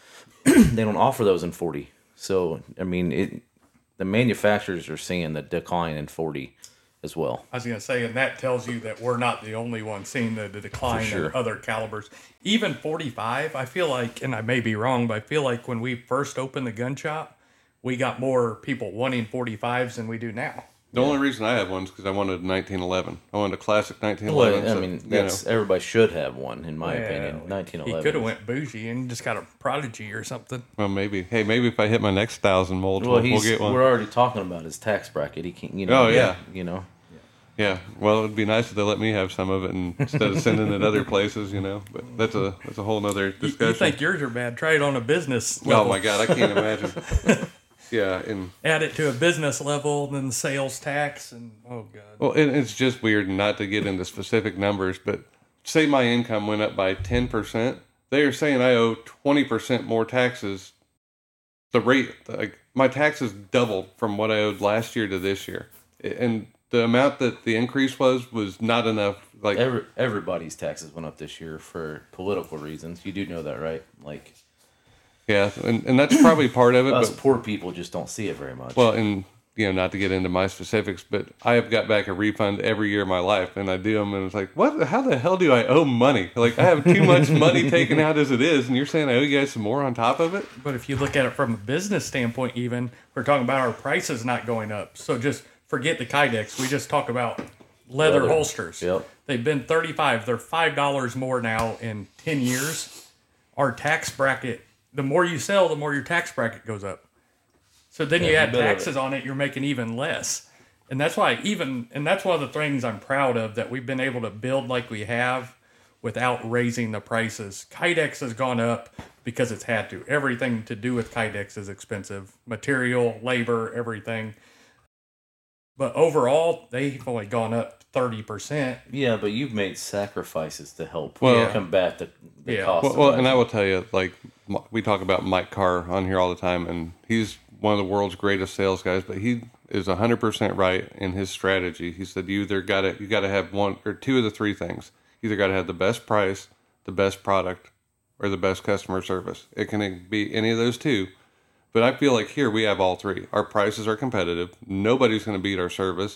[SPEAKER 3] they don't offer those in forty. So I mean it. The manufacturers are seeing the decline in forty as well.
[SPEAKER 2] I was going to say, and that tells you that we're not the only ones seeing the, the decline
[SPEAKER 3] For sure.
[SPEAKER 2] in other calibers. Even forty-five, I feel like, and I may be wrong, but I feel like when we first opened the gun shop, we got more people wanting forty-fives than we do now.
[SPEAKER 1] The only reason I have one is because I wanted a nineteen eleven. I wanted a classic nineteen
[SPEAKER 3] Well,
[SPEAKER 1] eleven.
[SPEAKER 3] I
[SPEAKER 1] so,
[SPEAKER 3] mean,
[SPEAKER 1] you
[SPEAKER 3] that's everybody should have one, in my
[SPEAKER 2] Well,
[SPEAKER 3] opinion. nineteen
[SPEAKER 2] He
[SPEAKER 3] eleven.
[SPEAKER 2] could have went bougie and just got a Prodigy or something.
[SPEAKER 1] know, well, maybe. Hey, maybe if I hit my next thousand molds,
[SPEAKER 3] Well,
[SPEAKER 1] we'll,
[SPEAKER 3] he's,
[SPEAKER 1] we'll get one.
[SPEAKER 3] we're already talking about his tax bracket. He can't, you know.
[SPEAKER 1] Oh, yeah.
[SPEAKER 3] You know.
[SPEAKER 1] Yeah. Well, it'd be nice if they let me have some of it and, instead of sending it other places, you know. But that's a that's a whole nother
[SPEAKER 2] You,
[SPEAKER 1] discussion.
[SPEAKER 2] you think yours are bad? Try it on a business
[SPEAKER 1] Oh
[SPEAKER 2] level.
[SPEAKER 1] my God, I can't imagine. Yeah, and
[SPEAKER 2] Add it to a business level, then sales tax, and oh god.
[SPEAKER 1] well, it, it's just weird not to get into specific numbers, but say my income went up by ten percent, they are saying I owe twenty percent more taxes. The rate, like my taxes doubled from what I owed last year to this year, and the amount that the increase was was not enough. Like
[SPEAKER 3] Every, everybody's taxes went up this year for political reasons. You do know that, right? Like
[SPEAKER 1] yeah, and, and that's probably part of it.
[SPEAKER 3] us
[SPEAKER 1] But
[SPEAKER 3] poor people just don't see it very much.
[SPEAKER 1] well, and you know, not to get into my specifics, but I have got back a refund every year of my life, and I do them, and it's like, what? How the hell do I owe money? Like I have too much money taken out as it is, and you're saying I owe you guys some more on top of it?
[SPEAKER 2] But if you look at it from a business standpoint, even we're talking about our prices not going up. So just forget the Kydex. We just talk about leather,
[SPEAKER 3] Leather.
[SPEAKER 2] holsters.
[SPEAKER 3] Yep.
[SPEAKER 2] They've been thirty-five. They're five dollars more now in ten years. Our tax bracket. The more you sell, the more your tax bracket goes up. So then you
[SPEAKER 3] Yeah,
[SPEAKER 2] add
[SPEAKER 3] you bet of
[SPEAKER 2] taxes on it, you're making even less. And that's why even, and that's one of the things I'm proud of, that we've been able to build like we have without raising the prices. Kydex has gone up because it's had to. Everything to do with Kydex is expensive. Material, labor, everything. But overall, they've only gone up thirty percent.
[SPEAKER 3] yeah, but you've made sacrifices to help
[SPEAKER 1] Well-
[SPEAKER 3] combat the, the
[SPEAKER 2] Yeah.
[SPEAKER 3] cost.
[SPEAKER 1] Well,
[SPEAKER 3] of
[SPEAKER 1] well,
[SPEAKER 3] that.
[SPEAKER 1] and I will tell you, like M- we talk about Mike Carr on here all the time, and he's one of the world's greatest sales guys. But he is a hundred percent right in his strategy. He said you either got to you got to have one or two of the three things. You either got to have the best price, the best product, or the best customer service. It can be any of those two. But I feel like here we have all three. Our prices are competitive. Nobody's going to beat our service.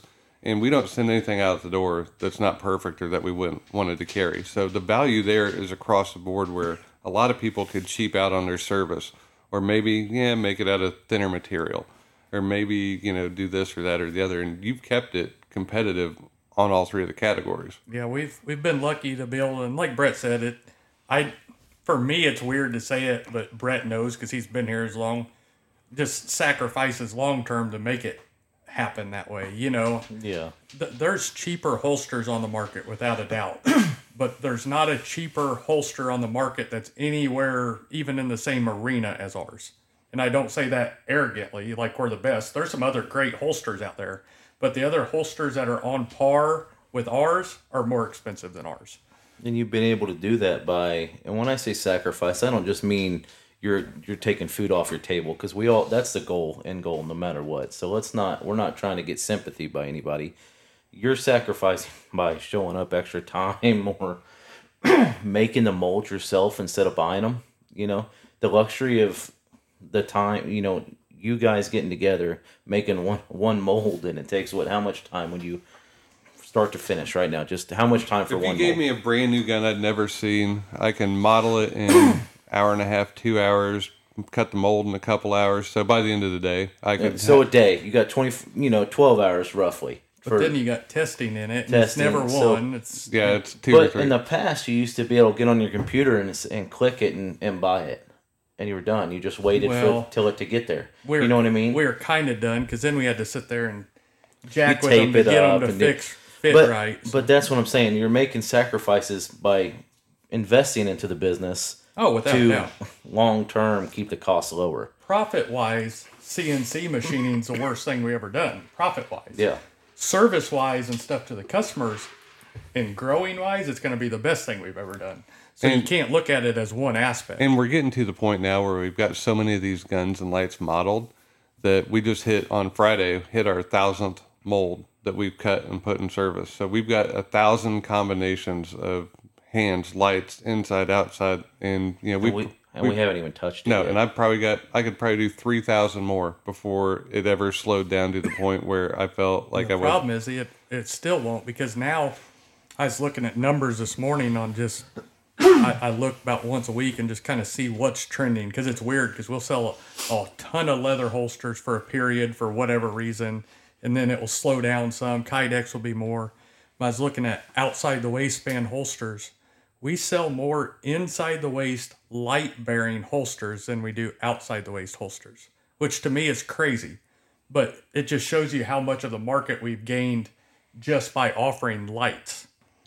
[SPEAKER 1] And we don't send anything out the door that's not perfect or that we wouldn't wanted to carry. So the value there is across the board, where a lot of people could cheap out on their service, or maybe, yeah, make it out of thinner material, or maybe, you know, do this or that or the other. And you've kept it competitive on all three of the categories.
[SPEAKER 2] Yeah, we've we've been lucky to be able to, and like Brett said, it. I, for me, it's weird to say it, but Brett knows because he's been here as long. Just sacrifices long term to make it happen that way, you know.
[SPEAKER 3] Yeah.
[SPEAKER 2] Th- there's cheaper holsters on the market without a doubt, but there's not a cheaper holster on the market that's anywhere even in the same arena as ours. And I don't say that arrogantly, like we're the best. There's some other great holsters out there, but the other holsters that are on par with ours are more expensive than ours.
[SPEAKER 3] And you've been able to do that by, and when I say sacrifice, I don't just mean you're you're taking food off your table, because we all, that's the goal, end goal, no matter what. So let's not, we're not trying to get sympathy by anybody. You're sacrificing by showing up extra time or making the molds yourself instead of buying them. You know, the luxury of the time, you know, you guys getting together, making one one mold, and it takes what, how much time when you start to finish right now? Just how much time for
[SPEAKER 1] If
[SPEAKER 3] one
[SPEAKER 1] you gave
[SPEAKER 3] mold?
[SPEAKER 1] me a brand new gun I'd never seen, I can model it in hour and a half, two hours, cut the mold in a couple hours. So by the end of the day, I could.
[SPEAKER 3] So a day, you got twenty, you know, twelve hours roughly.
[SPEAKER 2] But then you got testing in it, and
[SPEAKER 3] Testing,
[SPEAKER 2] it's never
[SPEAKER 3] so-
[SPEAKER 2] one. It's
[SPEAKER 1] yeah, it's two or
[SPEAKER 3] But
[SPEAKER 1] three.
[SPEAKER 3] in the past, you used to be able to get on your computer and and click it and, and buy it, and you were done. You just waited
[SPEAKER 2] Well,
[SPEAKER 3] for till it to get there.
[SPEAKER 2] we're,
[SPEAKER 3] You know what I mean?
[SPEAKER 2] We were kind of done because then we had to sit there and jack
[SPEAKER 3] You
[SPEAKER 2] with them
[SPEAKER 3] tape
[SPEAKER 2] to
[SPEAKER 3] it
[SPEAKER 2] get
[SPEAKER 3] up
[SPEAKER 2] them to
[SPEAKER 3] and do-
[SPEAKER 2] fix fit
[SPEAKER 3] but
[SPEAKER 2] right.
[SPEAKER 3] but that's what I'm saying. You're making sacrifices by investing into the business
[SPEAKER 2] Oh, without a
[SPEAKER 3] to
[SPEAKER 2] doubt.
[SPEAKER 3] long term keep the costs lower.
[SPEAKER 2] Profit wise, C N C machining's the worst thing we ever done. Profit wise,
[SPEAKER 3] Yeah.
[SPEAKER 2] Service wise and stuff to the customers, and growing wise, it's going to be the best thing we've ever done. So you
[SPEAKER 1] And-
[SPEAKER 2] can't look at it as one aspect.
[SPEAKER 1] And we're getting to the point now where we've got so many of these guns and lights modeled that we just hit on Friday, hit our thousandth mold that we've cut and put in service. So we've got a thousand combinations of hands, lights, inside, outside, and you know we
[SPEAKER 3] And we, and we haven't even touched it
[SPEAKER 1] no,
[SPEAKER 3] yet.
[SPEAKER 1] and I've probably got I could probably do three thousand more before it ever slowed down to the point where I felt like
[SPEAKER 2] the
[SPEAKER 1] I was.
[SPEAKER 2] problem is it it still won't, because now I was looking at numbers this morning on just I, I look about once a week and just kind of see what's trending, because it's weird because we'll sell a, a ton of leather holsters for a period for whatever reason, and then it will slow down some. Kydex will be more. But I was looking at outside the waistband holsters. We sell more inside the waist light bearing holsters than we do outside the waist holsters, which to me is crazy. But it just shows you how much of the market we've gained just by offering lights.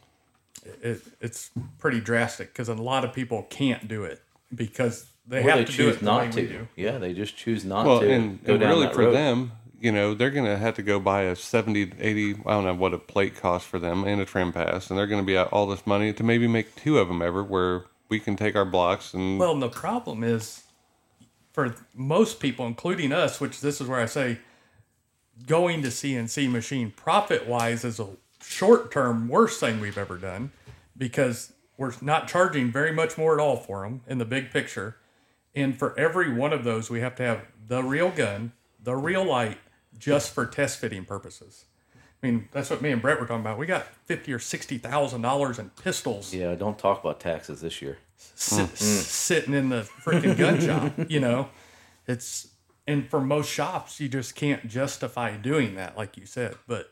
[SPEAKER 2] It, it's pretty drastic because a lot of people can't do it because they
[SPEAKER 3] Or
[SPEAKER 2] have
[SPEAKER 3] they
[SPEAKER 2] to do
[SPEAKER 3] choose
[SPEAKER 2] it the
[SPEAKER 3] not
[SPEAKER 2] way
[SPEAKER 3] to.
[SPEAKER 2] we do.
[SPEAKER 3] Yeah, they just choose not
[SPEAKER 1] Well,
[SPEAKER 3] to
[SPEAKER 1] and,
[SPEAKER 3] go
[SPEAKER 1] and
[SPEAKER 3] down
[SPEAKER 1] really
[SPEAKER 3] that
[SPEAKER 1] for
[SPEAKER 3] road.
[SPEAKER 1] them, you know, they're going to have to go buy a seventy, eighty, I don't know what a plate costs for them and a trim pass. And they're going to be out all this money to maybe make two of them ever, where we can take our blocks and.
[SPEAKER 2] Well, and the problem is for most people, including us, which this is where I say going to C N C machine profit wise is a short term worst thing we've ever done, because we're not charging very much more at all for them in the big picture. And for every one of those, we have to have the real gun, the real light, just for test fitting purposes. I mean, that's what me and Brett were talking about. We got fifty or sixty thousand dollars in pistols
[SPEAKER 3] Yeah, don't talk about taxes this year.
[SPEAKER 2] sit, sitting in the freaking gun shop. You know, it's and for most shops, you just can't justify doing that, like you said. But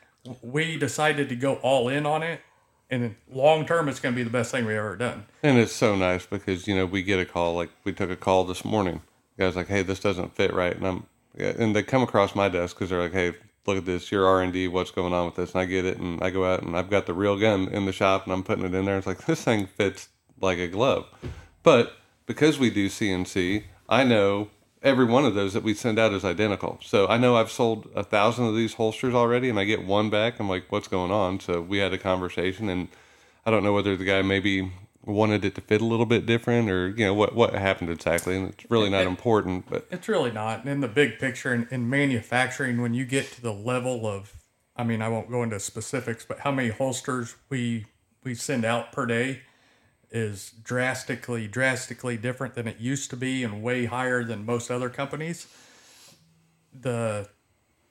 [SPEAKER 2] we decided to go all in on it, and long term, it's going to be the best thing we've ever done.
[SPEAKER 1] And it's so nice because, you know, we get a call, like we took a call this morning. The guy's like, hey, this doesn't fit right. And I'm, yeah, and they come across my desk because they're like, hey, look at this, your R and D, what's going on with this? And I get it. And I go out and I've got the real gun in the shop and I'm putting it in there. It's like, this thing fits like a glove. But because we do C N C, I know every one of those that we send out is identical. So I know I've sold a thousand of these holsters already and I get one back. I'm like, what's going on? So we had a conversation, and I don't know whether the guy maybe wanted it to fit a little bit different, or, you know, what, what happened exactly. And it's really not important, but
[SPEAKER 2] It's really not. And in the big picture, in, in manufacturing, when you get to the level of, I mean, I won't go into specifics, but how many holsters we we send out per day is drastically, drastically different than it used to be, and way higher than most other companies. The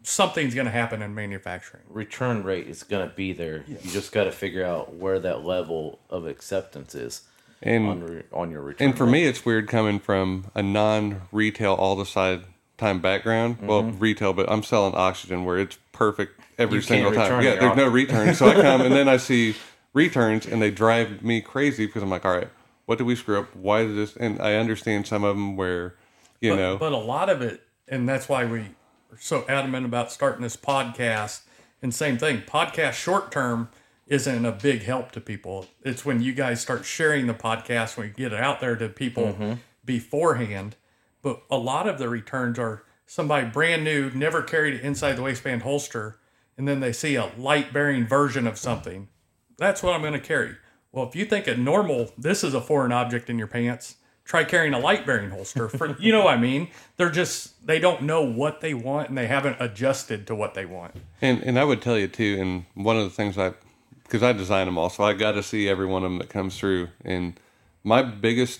[SPEAKER 2] something's going to happen in manufacturing.
[SPEAKER 3] Return rate is going to be there. You just got to figure out where that level of acceptance is
[SPEAKER 1] And
[SPEAKER 3] on, re- on your return
[SPEAKER 1] and for
[SPEAKER 3] rate.
[SPEAKER 1] me, it's weird coming from a non-retail all the side time background. Well, retail, but I'm selling oxygen where it's perfect every
[SPEAKER 3] You can't
[SPEAKER 1] single time.
[SPEAKER 3] return
[SPEAKER 1] Yeah,
[SPEAKER 3] your
[SPEAKER 1] there's no
[SPEAKER 3] oxygen.
[SPEAKER 1] returns. So I come and then I see returns and they drive me crazy because I'm like, all right, what did we screw up? Why did this? And I understand some of them where, you
[SPEAKER 2] but,
[SPEAKER 1] know,
[SPEAKER 2] but a lot of it, and that's why we are so adamant about starting this podcast. And same thing, podcast short term isn't a big help to people. It's when you guys start sharing the podcast, when you get it out there to people
[SPEAKER 3] Mm-hmm.
[SPEAKER 2] beforehand. But a lot of the returns are somebody brand new, never carried it inside the waistband holster, and then they see a light bearing version of something. That's what I'm going to carry. Well, if you think a normal, this is a foreign object in your pants, try carrying a light bearing holster. For you know what I mean? They're just, they don't know what they want and they haven't adjusted to what they want.
[SPEAKER 1] and, and I would tell you too, and one of the things I, because I design them all, so I got to see every one of them that comes through. And my biggest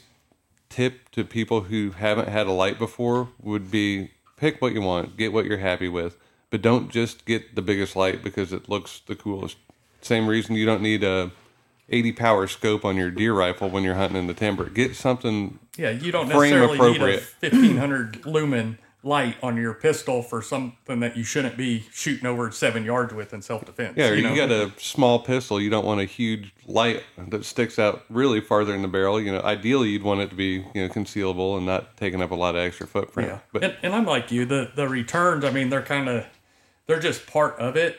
[SPEAKER 1] tip to people who haven't had a light before would be pick what you want, get what you're happy with, but don't just get the biggest light because it looks the coolest. Same reason you don't need a eighty power scope on your deer rifle when you're hunting in the timber. Get something
[SPEAKER 2] Yeah, you don't
[SPEAKER 1] frame
[SPEAKER 2] necessarily need a
[SPEAKER 1] appropriate.
[SPEAKER 2] fifteen hundred lumen light on your pistol for something that you shouldn't be shooting over seven yards with in self-defense.
[SPEAKER 1] Yeah, or you,
[SPEAKER 2] know?
[SPEAKER 1] got a small pistol. You don't want a huge light that sticks out really farther in the barrel. You know, ideally you'd want it to be, you know, concealable and not taking up a lot of extra footprint.
[SPEAKER 2] Yeah,
[SPEAKER 1] But
[SPEAKER 2] and, and I'm like you. The the returns, I mean, they're kind of, they're just part of it.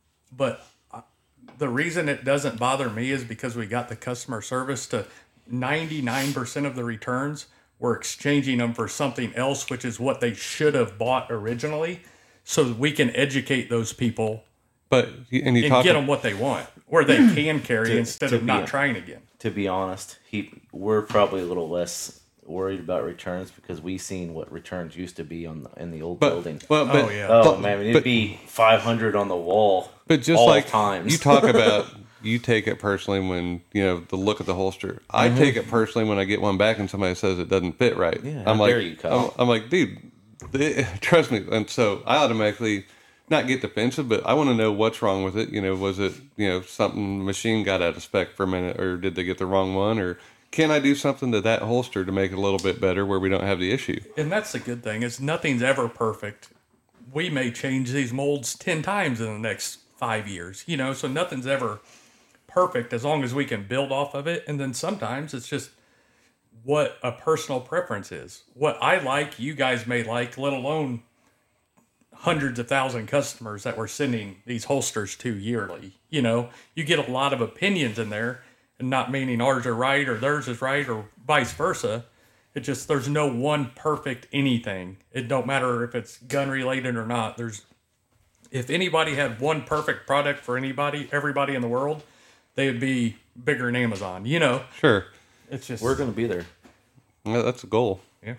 [SPEAKER 2] But I- the reason it doesn't bother me is because we got the customer service to ninety-nine percent of the returns. We're exchanging them for something else, which is what they should have bought originally, so that we can educate those people
[SPEAKER 1] but and you
[SPEAKER 2] and
[SPEAKER 1] talk
[SPEAKER 2] get them what they want, or they can carry
[SPEAKER 3] To-
[SPEAKER 2] instead
[SPEAKER 3] to
[SPEAKER 2] of not
[SPEAKER 3] be-
[SPEAKER 2] trying again.
[SPEAKER 3] To be honest, he we're probably a little less worried about returns because we seen what returns used to be on the, in the old
[SPEAKER 1] but
[SPEAKER 3] building.
[SPEAKER 1] well, but,
[SPEAKER 2] Oh, yeah.
[SPEAKER 3] Oh
[SPEAKER 1] but,
[SPEAKER 3] man, it'd
[SPEAKER 1] but,
[SPEAKER 3] be five hundred on the wall.
[SPEAKER 1] but just
[SPEAKER 3] all
[SPEAKER 1] like
[SPEAKER 3] times.
[SPEAKER 1] you talk about, you take it personally when you know the look of the holster. I take it personally when I get one back and somebody says it doesn't fit right.
[SPEAKER 3] Yeah,
[SPEAKER 1] I'm
[SPEAKER 3] how
[SPEAKER 1] like,
[SPEAKER 3] dare you, Kyle.
[SPEAKER 1] I'm, I'm like, dude, th- trust me. And so I automatically not get defensive, but I want to know what's wrong with it. You know, was it you know something machine got out of spec for a minute, or did they get the wrong one, or can I do something to that holster to make it a little bit better where we don't have the issue?
[SPEAKER 2] And that's the good thing is nothing's ever perfect. We may change these molds ten times in the next five years, you know, so nothing's ever perfect as long as we can build off of it. And then sometimes it's just what a personal preference is. What I like, you guys may like, let alone hundreds of thousand customers that we're sending these holsters to yearly. You know, you get a lot of opinions in there, and not meaning ours are right or theirs is right or vice versa. It just, there's no one perfect anything. It don't matter if it's gun related or not. There's, if anybody had one perfect product for anybody, everybody in the world, they would be bigger than Amazon. You know,
[SPEAKER 1] Sure,
[SPEAKER 2] it's just,
[SPEAKER 3] We're gonna be there.
[SPEAKER 1] well, that's a goal.
[SPEAKER 2] yeah.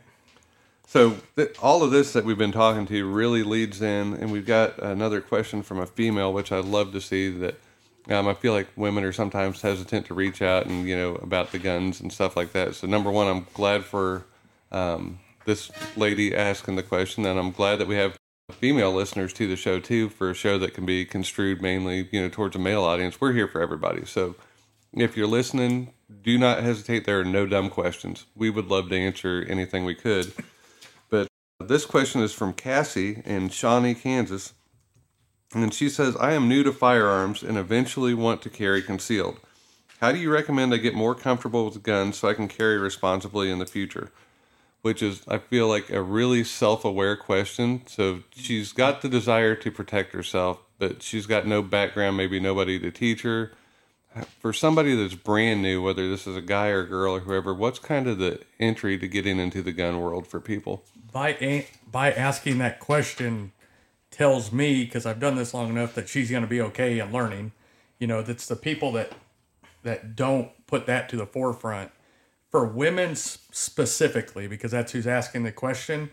[SPEAKER 1] So th- all of this that we've been talking to really leads in, and we've got another question from a female, which I'd love to see. That um, I feel like women are sometimes hesitant to reach out and you know about the guns and stuff like that. So number one, I'm glad for um, this lady asking the question, and I'm glad that we have female listeners to the show too, for a show that can be construed mainly you know towards a male audience. We're here for everybody, so if you're listening, do not hesitate. There are no dumb questions. We would love to answer anything we could. But this question is from Cassie in Shawnee, Kansas. And she says, I am new to firearms and eventually want to carry concealed. How do you recommend I get more comfortable with guns so I can carry responsibly in the future? Which is, I feel like, a really self-aware question. So she's got the desire to protect herself, but she's got no background, maybe nobody to teach her. For somebody that's brand new, whether this is a guy or a girl or whoever, what's kind of the entry to getting into the gun world for people?
[SPEAKER 2] By a- by asking that question tells me, because I've done this long enough, that she's going to be okay and learning. You know, that's the people that that don't put that to the forefront. For women s- specifically, because that's who's asking the question,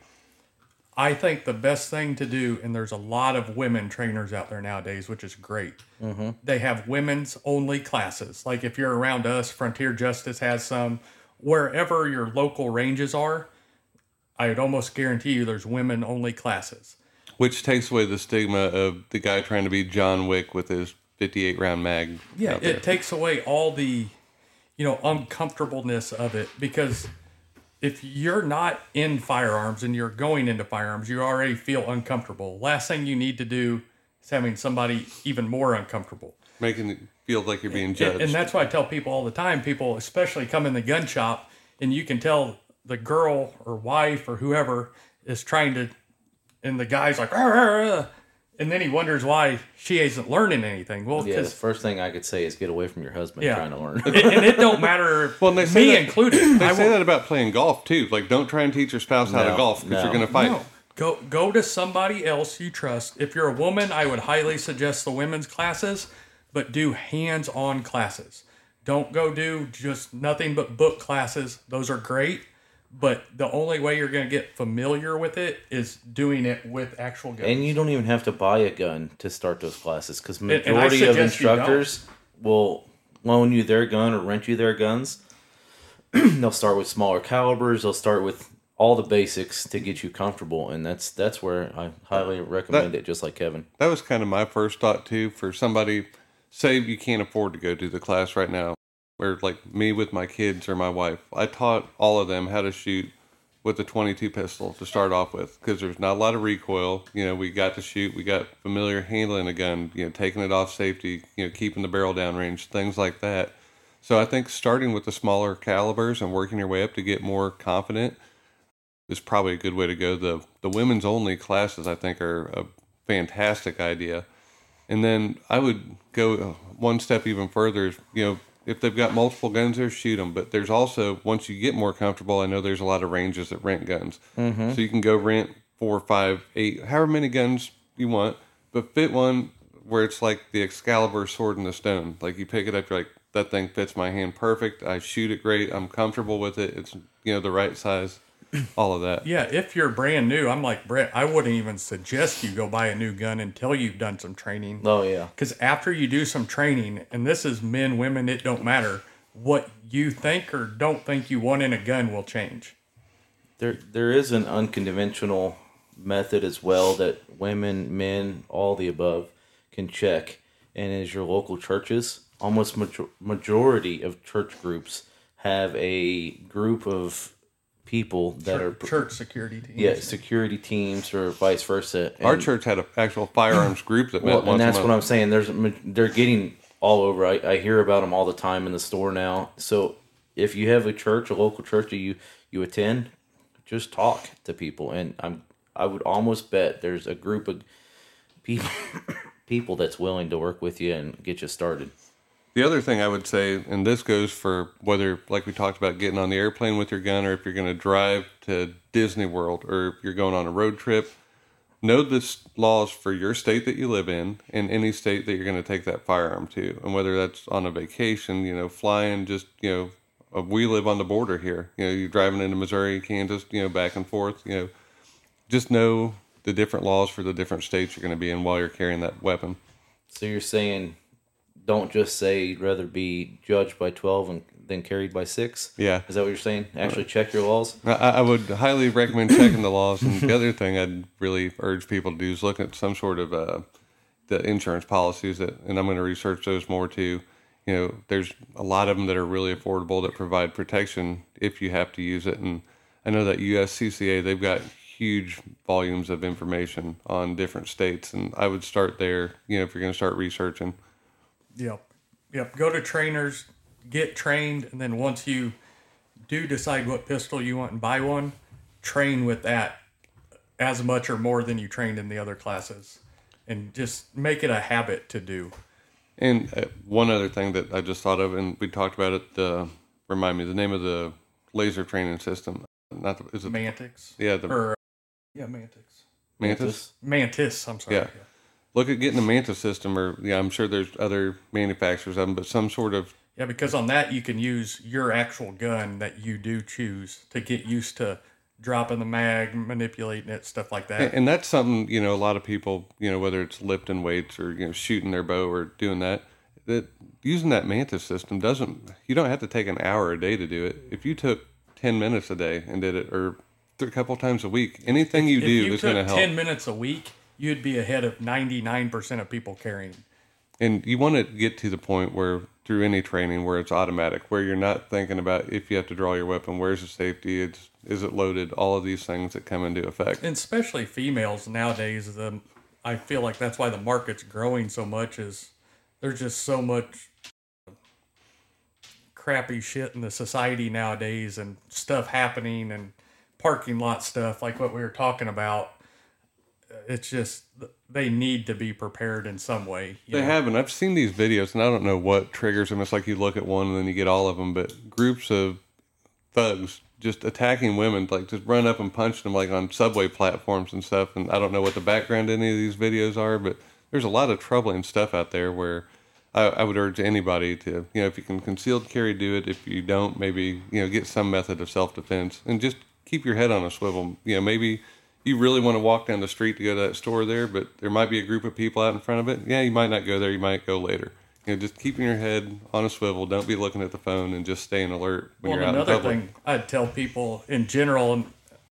[SPEAKER 2] I think the best thing to do, and there's a lot of women trainers out there nowadays, which is great. Mm-hmm. They have women's only classes. Like if you're around us, Frontier Justice has some. Wherever your local ranges are, I would almost guarantee you there's women only classes.
[SPEAKER 1] Which takes away the stigma of the guy trying to be John Wick with his fifty-eight round mag.
[SPEAKER 2] Yeah, it takes away all the, you know, uncomfortableness of it, because if you're not in firearms and you're going into firearms, you already feel uncomfortable. Last thing you need to do is having somebody even more uncomfortable.
[SPEAKER 1] Making it feel like you're being judged.
[SPEAKER 2] And, and that's why I tell people all the time, people especially come in the gun shop, and you can tell the girl or wife or whoever is trying to, and the guy's like, "Arr, arr, arr," and then he wonders why she isn't learning anything. Well,
[SPEAKER 3] Yeah, the
[SPEAKER 2] because
[SPEAKER 3] first thing I could say is get away from your husband
[SPEAKER 2] Yeah.
[SPEAKER 3] trying to learn.
[SPEAKER 2] and, and it don't matter,
[SPEAKER 1] Well, and they say
[SPEAKER 2] me
[SPEAKER 1] that-
[SPEAKER 2] included.
[SPEAKER 1] They
[SPEAKER 2] I
[SPEAKER 1] say
[SPEAKER 2] will-
[SPEAKER 1] that about playing golf too. Like, don't try and teach your spouse how to
[SPEAKER 3] No,
[SPEAKER 1] golf because
[SPEAKER 3] no.
[SPEAKER 1] you're going to fight.
[SPEAKER 2] No. Go go to somebody else you trust. If you're a woman, I would highly suggest the women's classes, but do hands-on classes. Don't go do just nothing but book classes. Those are great, but the only way you're going to get familiar with it is doing it with actual guns.
[SPEAKER 3] And you don't even have to buy a gun to start those classes, because
[SPEAKER 2] and I
[SPEAKER 3] majority of
[SPEAKER 2] suggest you don't.
[SPEAKER 3] instructors will loan you their gun or rent you their guns. They'll start with smaller calibers. They'll start with all the basics to get you comfortable, and that's that's where I highly recommend
[SPEAKER 1] That-
[SPEAKER 3] it. Just like Kevin,
[SPEAKER 1] That was kind of my first thought too. For somebody, say you can't afford to go to the class right now, or like me with my kids or my wife, I taught all of them how to shoot with a twenty-two pistol to start off with, because there's not a lot of recoil. You know, we got to shoot, we got familiar handling a gun, you know, taking it off safety, you know, keeping the barrel down range, things like that. So I think starting with the smaller calibers and working your way up to get more confident is probably a good way to go. The the women's only classes, I think, are a fantastic idea. And then I would go one step even further. You know, if they've got multiple guns there, shoot them. But there's also, once you get more comfortable, I know there's a lot of ranges that rent guns. Mm-hmm. So you can go rent four, five, eight, however many guns you want, but fit one where it's like the Excalibur sword in the stone. Like you pick it up, you're like, that thing fits my hand perfect. I shoot it great. I'm comfortable with it. It's, you know, the right size. All of that.
[SPEAKER 2] Yeah, if you're brand new, I'm like Brett, I wouldn't even suggest you go buy a new gun until you've done some training.
[SPEAKER 3] oh yeah,
[SPEAKER 2] Because after you do some training, and this is men, women, it don't matter, what you think or don't think you want in a gun will change.
[SPEAKER 3] there there is an unconventional method as well that women, men, all the above can check, and is your local churches. Almost major- majority of church groups have a group of people that
[SPEAKER 2] Church,
[SPEAKER 3] are
[SPEAKER 2] church security teams.
[SPEAKER 3] yeah security teams or vice versa.
[SPEAKER 1] Our
[SPEAKER 3] And-
[SPEAKER 1] church had an actual firearms group that met
[SPEAKER 3] well,
[SPEAKER 1] once
[SPEAKER 3] and that's
[SPEAKER 1] a
[SPEAKER 3] what
[SPEAKER 1] month.
[SPEAKER 3] I'm saying. There's a ma- they're getting all over. I, I hear about them all the time in the store now. So if you have a church, a local church that you you attend, just talk to people, and I'm I would almost bet there's a group of people people that's willing to work with you and get you started.
[SPEAKER 1] The other thing I would say, and this goes for whether, like we talked about, getting on the airplane with your gun, or if you're going to drive to Disney World, or if you're going on a road trip, know the s- laws for your state that you live in and any state that you're going to take that firearm to. And whether that's on a vacation, you know, flying, just, you know, uh, we live on the border here. You know, you're driving into Missouri, Kansas, you know, back and forth, you know, just know the different laws for the different states you're going to be in while you're carrying that weapon.
[SPEAKER 3] So you're saying, don't just say you'd rather be judged by twelve and than carried by six.
[SPEAKER 1] Yeah.
[SPEAKER 3] Is that what you're saying? Actually, check your laws.
[SPEAKER 1] I, I would highly recommend checking the laws. And the other thing I'd really urge people to do is look at some sort of uh, the insurance policies that, and I'm going to research those more too. You know, there's a lot of them that are really affordable that provide protection if you have to use it. And I know that U S C C A, they've got huge volumes of information on different states, and I would start there. You know, if you're going to start researching.
[SPEAKER 2] Yep. Yep. Go to trainers, get trained, and then once you do decide what pistol you want and buy one, train with that as much or more than you trained in the other classes. And just make it a habit to do.
[SPEAKER 1] And uh, one other thing that I just thought of, and we talked about it, uh, remind me, the name of the laser training system. Not the, is it
[SPEAKER 2] Mantix.
[SPEAKER 1] Yeah, the
[SPEAKER 2] Or, yeah, Mantix.
[SPEAKER 1] Mantis?
[SPEAKER 2] Mantis, I'm sorry.
[SPEAKER 1] Yeah. Look at getting the Mantis system, or yeah, I'm sure there's other manufacturers of them, but some sort of
[SPEAKER 2] Yeah, because on that you can use your actual gun that you do choose to get used to dropping the mag, manipulating it, stuff like that.
[SPEAKER 1] and, and that's something, you know, a lot of people, you know, whether it's lifting weights or, you know, shooting their bow or doing that, that using that Mantis system doesn't, you don't have to take an hour a day to do it. If you took ten minutes a day and did it, or a couple times a week, anything you
[SPEAKER 2] if
[SPEAKER 1] do
[SPEAKER 2] you
[SPEAKER 1] is going to
[SPEAKER 2] took
[SPEAKER 1] help.
[SPEAKER 2] ten minutes a week, you'd be ahead of ninety-nine percent of people carrying.
[SPEAKER 1] And you want to get to the point where, through any training, where it's automatic, where you're not thinking about if you have to draw your weapon, where's the safety, it's, is it loaded, all of these things that come into effect.
[SPEAKER 2] And especially females nowadays, the, I feel like that's why the market's growing so much, is there's just so much crappy shit in the society nowadays, and stuff happening, and parking lot stuff, like what we were talking about. It's just, they need to be prepared in some way.
[SPEAKER 1] They know? have, and I've seen these videos, and I don't know what triggers them. It's like you look at one and then you get all of them, but groups of thugs just attacking women, like just run up and punch them like on subway platforms and stuff. And I don't know what the background in any of these videos are, but there's a lot of troubling stuff out there where I, I would urge anybody to, you know, if you can concealed carry, do it. If you don't, maybe, you know, get some method of self-defense and just keep your head on a swivel. You know, maybe you really want to walk down the street to go to that store there, but there might be a group of people out in front of it. Yeah, you might not go there. You might go later. You know, just keeping your head on a swivel. Don't be looking at the phone, and just staying alert when
[SPEAKER 2] well,
[SPEAKER 1] you're out in
[SPEAKER 2] another
[SPEAKER 1] public.
[SPEAKER 2] thing I'd tell people in general,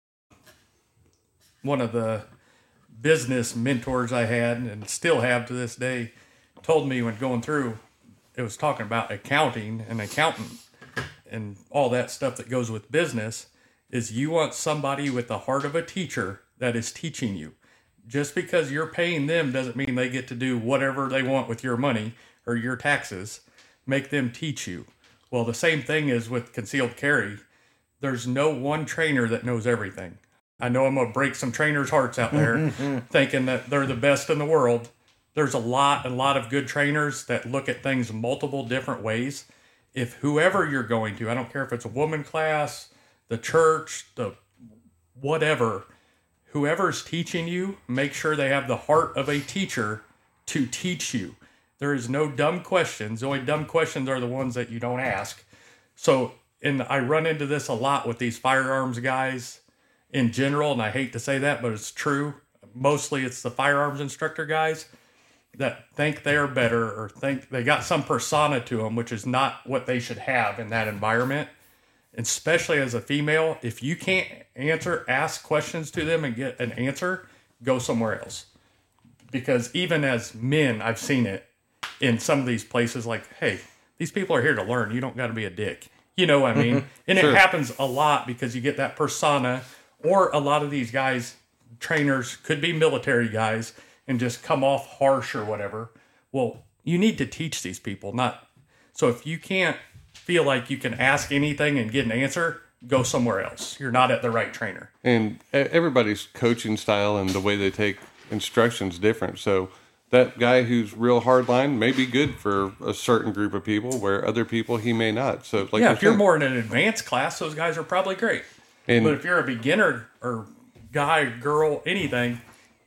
[SPEAKER 2] one of the business mentors I had and still have to this day told me when going through, it was talking about accounting and accountant and all that stuff that goes with business, is you want somebody with the heart of a teacher that is teaching you. Just because you're paying them doesn't mean they get to do whatever they want with your money or your taxes. Make them teach you. Well, the same thing is with concealed carry. There's no one trainer that knows everything. I know I'm going to break some trainers' hearts out there thinking that they're the best in the world. There's a lot, a lot of good trainers that look at things multiple different ways. If whoever you're going to, I don't care if it's a woman class, the church, the whatever, whoever's teaching you, make sure they have the heart of a teacher to teach you. There is no dumb questions. The only dumb questions are the ones that you don't ask. So, and I run into this a lot with these firearms guys in general, and I hate to say that, but it's true. Mostly it's the firearms instructor guys that think they're better or think they got some persona to them, which is not what they should have in that environment. Especially as a female, if you can't answer, ask questions to them and get an answer, go somewhere else. Because even as men, I've seen it in some of these places like, hey, these people are here to learn. You don't got to be a dick. You know what I mean? And
[SPEAKER 1] Sure.
[SPEAKER 2] It happens a lot because you get that persona, or a lot of these guys, trainers, could be military guys and just come off harsh or whatever. Well, you need to teach these people, not... So if you can't feel like you can ask anything and get an answer, go somewhere else. You're not at the right trainer.
[SPEAKER 1] And e- everybody's coaching style and the way they take instruction's different. So that guy who's real hardline may be good for a certain group of people, where other people he may not. So like
[SPEAKER 2] yeah, if you're
[SPEAKER 1] saying,
[SPEAKER 2] more in an advanced class, those guys are probably great.
[SPEAKER 1] And-
[SPEAKER 2] but if you're a beginner or guy, girl, anything,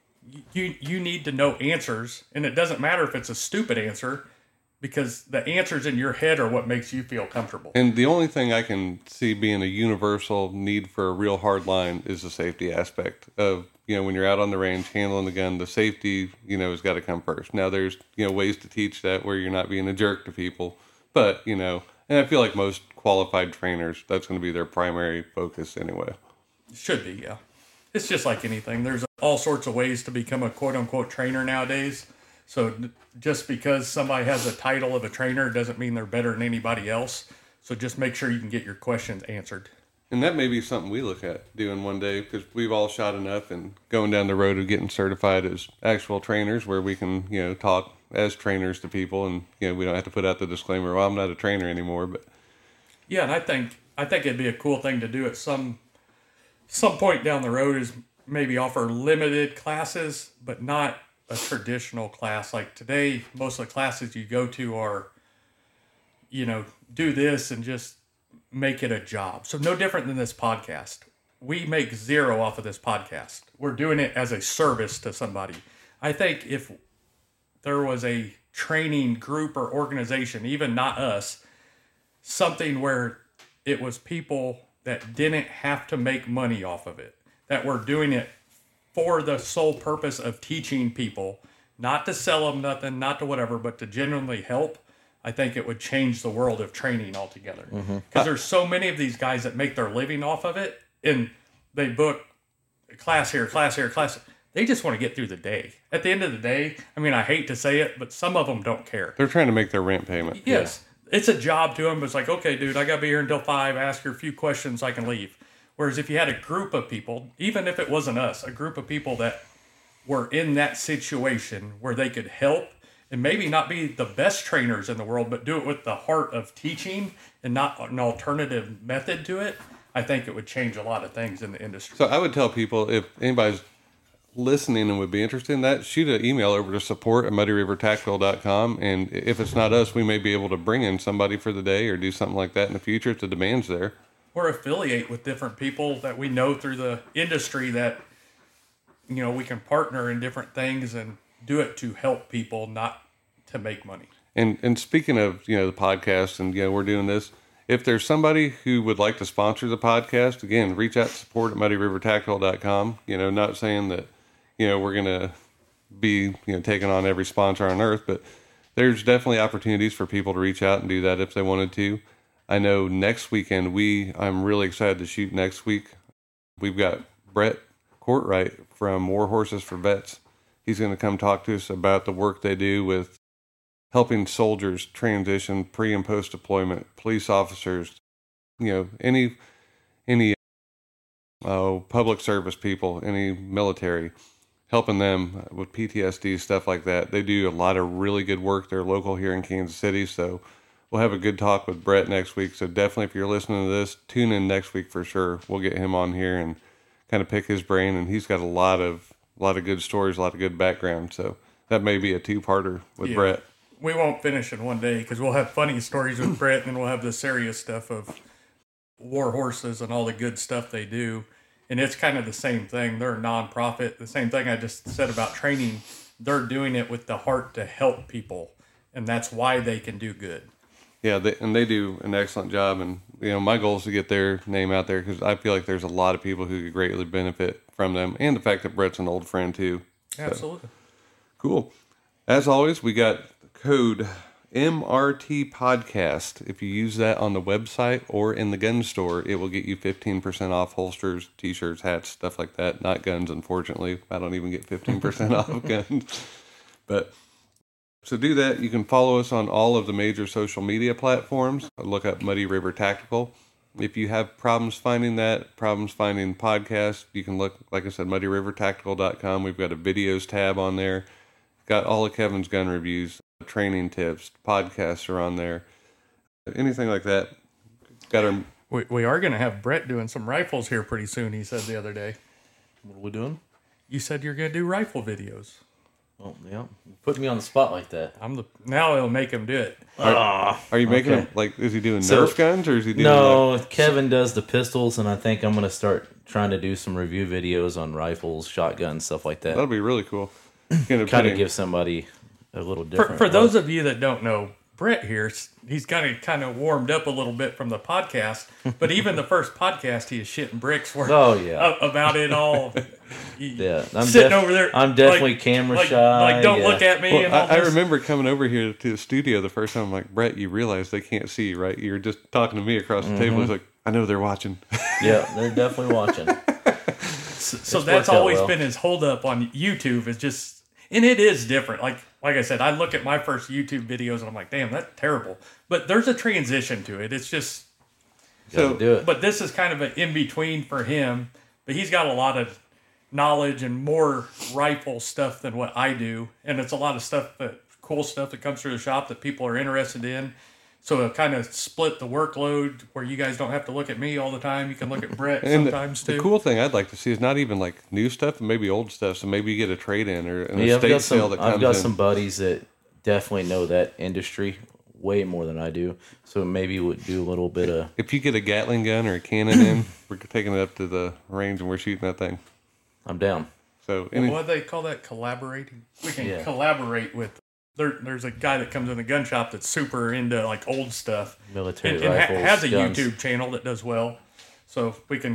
[SPEAKER 2] you you need to know answers. And it doesn't matter if it's a stupid answer, because the answers in your head are what makes you feel comfortable.
[SPEAKER 1] And the only thing I can see being a universal need for a real hard line is the safety aspect of, you know, when you're out on the range handling the gun, the safety, you know, has got to come first. Now there's, you know, ways to teach that where you're not being a jerk to people, but, you know, and I feel like most qualified trainers, that's going to be their primary focus anyway.
[SPEAKER 2] Should be, yeah. It's just like anything. There's all sorts of ways to become a quote-unquote trainer nowadays. So just because somebody has a title of a trainer doesn't mean they're better than anybody else. So just make sure you can get your questions answered.
[SPEAKER 1] And that may be something we look at doing one day, because we've all shot enough and going down the road of getting certified as actual trainers, where we can, you know, talk as trainers to people, and, you know, we don't have to put out the disclaimer, well, I'm not a trainer anymore. But
[SPEAKER 2] yeah, and I think I think it'd be a cool thing to do at some some point down the road, is maybe offer limited classes, but not a traditional class. Like today, most of the classes you go to are, you know, do this and just make it a job. So no different than this podcast. We make zero off of this podcast. We're doing it as a service to somebody. I think if there was a training group or organization, even not us, something where it was people that didn't have to make money off of it, that were doing it for the sole purpose of teaching people, not to sell them nothing, not to whatever, but to genuinely help, I think it would change the world of training altogether. Because mm-hmm. there's so many of these guys that make their living off of it, and they book class here, class here, class. They just want to get through the day. At the end of the day, I mean, I hate to say it, but some of them don't care.
[SPEAKER 1] They're trying to make their rent payment.
[SPEAKER 2] Yes. Yeah. It's a job to them. But it's like, okay, dude, I got to be here until five, ask you a few questions, I can leave. Whereas if you had a group of people, even if it wasn't us, a group of people that were in that situation where they could help and maybe not be the best trainers in the world, but do it with the heart of teaching and not an alternative method to it, I think it would change a lot of things in the industry.
[SPEAKER 1] So I would tell people, if anybody's listening and would be interested in that, shoot an email over to support at muddy river tactical dot com. And if it's not us, we may be able to bring in somebody for the day or do something like that in the future if the demand's there.
[SPEAKER 2] Or affiliate with different people that we know through the industry that, you know, we can partner in different things and do it to help people, not to make money.
[SPEAKER 1] And and speaking of, you know, the podcast and, you know, we're doing this, if there's somebody who would like to sponsor the podcast, again, reach out to support at muddy river tactical dot com. You know, not saying that, you know, we're going to be, you know, taking on every sponsor on earth, but there's definitely opportunities for people to reach out and do that if they wanted to. I know next weekend, we, I'm really excited to shoot next week. We've got Brett Courtwright from War Horses for Vets. He's going to come talk to us about the work they do with helping soldiers transition pre and post deployment, police officers, you know, any, any, uh, public service people, any military, helping them with P T S D, stuff like that. They do a lot of really good work. They're local here in Kansas City. So we'll have a good talk with Brett next week. So definitely, if you're listening to this, tune in next week for sure. We'll get him on here and kind of pick his brain. And he's got a lot of, a lot of good stories, a lot of good background. So that may be a two-parter with
[SPEAKER 2] yeah.
[SPEAKER 1] Brett.
[SPEAKER 2] We won't finish in one day because we'll have funny stories with Brett, and then we'll have the serious stuff of War Horses and all the good stuff they do. And it's kind of the same thing. They're a nonprofit. The same thing I just said about training. They're doing it with the heart to help people, and that's why they can do good.
[SPEAKER 1] Yeah, they, and they do an excellent job. And, you know, my goal is to get their name out there because I feel like there's a lot of people who could greatly benefit from them, and the fact that Brett's an old friend too.
[SPEAKER 2] Absolutely.
[SPEAKER 1] So, cool. As always, we got code M R T podcast. If you use that on the website or in the gun store, it will get you fifteen percent off holsters, t-shirts, hats, stuff like that. Not guns, unfortunately. I don't even get fifteen percent off of guns. But so do that. You can follow us on all of the major social media platforms. Look up Muddy River Tactical. If you have problems finding that, problems finding podcasts, you can look, like I said, muddy river tactical dot com. We've got a videos tab on there. Got all of Kevin's gun reviews, training tips, podcasts are on there. Anything like that. Got our...
[SPEAKER 2] We, we are going to have Brett doing some rifles here pretty soon, he said the other day.
[SPEAKER 3] What are we doing?
[SPEAKER 2] You said you're going to do rifle videos.
[SPEAKER 3] Oh, yeah. Put me on the spot like that.
[SPEAKER 2] I'm the Now it'll make him do it.
[SPEAKER 1] Are, are you making
[SPEAKER 3] okay.
[SPEAKER 1] them, like, is he doing
[SPEAKER 3] So-
[SPEAKER 1] Nerf guns or is he doing...
[SPEAKER 3] No,
[SPEAKER 1] like-
[SPEAKER 3] Kevin does the pistols, and I think I'm going to start trying to do some review videos on rifles, shotguns, stuff like that.
[SPEAKER 1] That'll be really cool. Kind
[SPEAKER 3] Kind of give somebody a little
[SPEAKER 2] For,
[SPEAKER 3] different.
[SPEAKER 2] for
[SPEAKER 3] look.
[SPEAKER 2] those of you that don't know, Brett here, he's kind of kind of warmed up a little bit from the podcast, but even the first podcast, he is shitting bricks for
[SPEAKER 3] Oh, yeah.
[SPEAKER 2] about it all.
[SPEAKER 3] Yeah, I'm
[SPEAKER 2] sitting
[SPEAKER 3] def-
[SPEAKER 2] over there.
[SPEAKER 3] I'm definitely
[SPEAKER 2] like,
[SPEAKER 3] camera
[SPEAKER 2] like,
[SPEAKER 3] shy.
[SPEAKER 2] Like, don't
[SPEAKER 3] yeah.
[SPEAKER 2] look at me.
[SPEAKER 1] Well,
[SPEAKER 2] and all
[SPEAKER 1] I, I
[SPEAKER 2] this.
[SPEAKER 1] remember coming over here to the studio the first time. I'm like, Brett, you realize they can't see you, right? You're just talking to me across the table. He's like, I know they're watching.
[SPEAKER 3] Yeah, they're definitely watching.
[SPEAKER 2] So, so
[SPEAKER 3] It's
[SPEAKER 2] that's
[SPEAKER 3] worked out
[SPEAKER 2] always
[SPEAKER 3] well.
[SPEAKER 2] been his holdup on YouTube. Is just, and it is different. Like like I said, I look at my first YouTube videos and I'm like, damn, that's terrible. But there's a transition to it. It's just.
[SPEAKER 3] Gotta
[SPEAKER 1] So-
[SPEAKER 3] do it.
[SPEAKER 2] But this is kind of an in between for him. But he's got a lot of knowledge and more rifle stuff than what I do, and it's a lot of stuff that cool stuff that comes through the shop that people are interested in. So it kind of split the workload where you guys don't have to look at me all the time. You can look at Brett
[SPEAKER 1] And the,
[SPEAKER 2] sometimes
[SPEAKER 1] the
[SPEAKER 2] too.
[SPEAKER 1] cool thing I'd like to see is not even like new stuff, but maybe old stuff. So maybe you get a trade in or an
[SPEAKER 3] Yeah, I've
[SPEAKER 1] estate
[SPEAKER 3] got
[SPEAKER 1] sale
[SPEAKER 3] some.
[SPEAKER 1] that comes
[SPEAKER 3] I've got
[SPEAKER 1] in.
[SPEAKER 3] some buddies that definitely know that industry way more than I do. So maybe we'd do a little bit of.
[SPEAKER 1] If you get a Gatling gun or a cannon in, we're taking it up to the range and we're shooting that thing.
[SPEAKER 3] I'm down.
[SPEAKER 1] So any,
[SPEAKER 2] What do they call that? Collaborating. We can
[SPEAKER 3] Yeah.
[SPEAKER 2] collaborate with. There, there's a guy that comes in the gun shop that's super into like old stuff.
[SPEAKER 3] Military
[SPEAKER 2] and, and ha-
[SPEAKER 3] rifles,
[SPEAKER 2] has a
[SPEAKER 3] guns.
[SPEAKER 2] YouTube channel that does well. So we can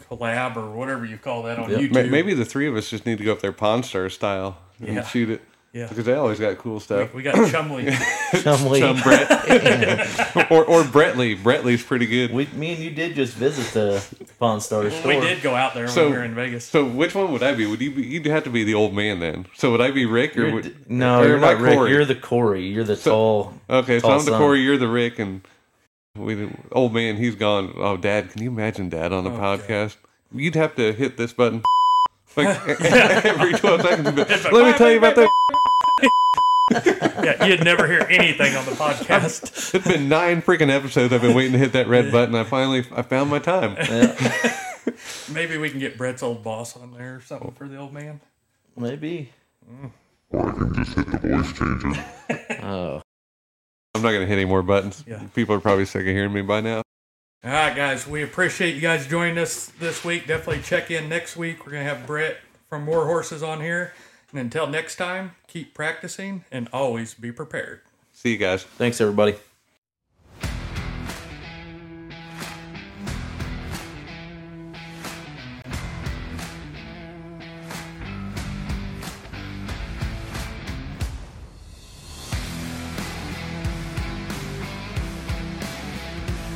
[SPEAKER 2] collab or whatever you call that on
[SPEAKER 3] Yep.
[SPEAKER 2] YouTube.
[SPEAKER 1] ma- maybe the three of us just need to go up there Pawn Star style and
[SPEAKER 2] Yeah.
[SPEAKER 1] shoot it.
[SPEAKER 2] Yeah.
[SPEAKER 1] Because they always got cool
[SPEAKER 2] We,
[SPEAKER 1] stuff.
[SPEAKER 2] we got Chumley.
[SPEAKER 3] Chumley.
[SPEAKER 1] Chum Brett. or or Brettley. Brettley's pretty good.
[SPEAKER 3] We, me and you did just visit the Pawn Star store.
[SPEAKER 2] We did go out there
[SPEAKER 1] So-
[SPEAKER 2] when we were in Vegas.
[SPEAKER 1] So which one would I be? Would you be? You'd have to be the old man then. So would I be Rick or
[SPEAKER 3] You're
[SPEAKER 1] would,
[SPEAKER 3] d- no,
[SPEAKER 1] or
[SPEAKER 3] you're
[SPEAKER 1] am I
[SPEAKER 3] not Rick.
[SPEAKER 1] Corey?
[SPEAKER 3] You're the Corey. You're the tall.
[SPEAKER 1] Okay, so
[SPEAKER 3] tall
[SPEAKER 1] I'm the
[SPEAKER 3] son.
[SPEAKER 1] Corey, you're the Rick, and we the old man. He's gone. Oh, Dad, can you imagine Dad on the
[SPEAKER 2] Oh,
[SPEAKER 1] podcast? You'd have to hit this button like every twelve seconds. But let me tell you about that.
[SPEAKER 2] Yeah, you'd never hear anything on the podcast.
[SPEAKER 1] It's been nine freaking episodes. I've been waiting to hit that red button. I finally, I found my time.
[SPEAKER 3] Yeah,
[SPEAKER 2] Maybe we can get Brett's old boss on there or something for the old man.
[SPEAKER 3] maybe.
[SPEAKER 4] Or I can just hit the voice changer.
[SPEAKER 3] Oh,
[SPEAKER 1] I'm not gonna hit any more buttons.
[SPEAKER 2] Yeah.
[SPEAKER 1] People are probably sick of hearing me by now.
[SPEAKER 2] All right, guys, we appreciate you guys joining us this week. Definitely check in next week. We're going to have Brett from More Horses on here. And until next time, keep practicing and always be prepared.
[SPEAKER 1] See you guys.
[SPEAKER 3] thanks everybody.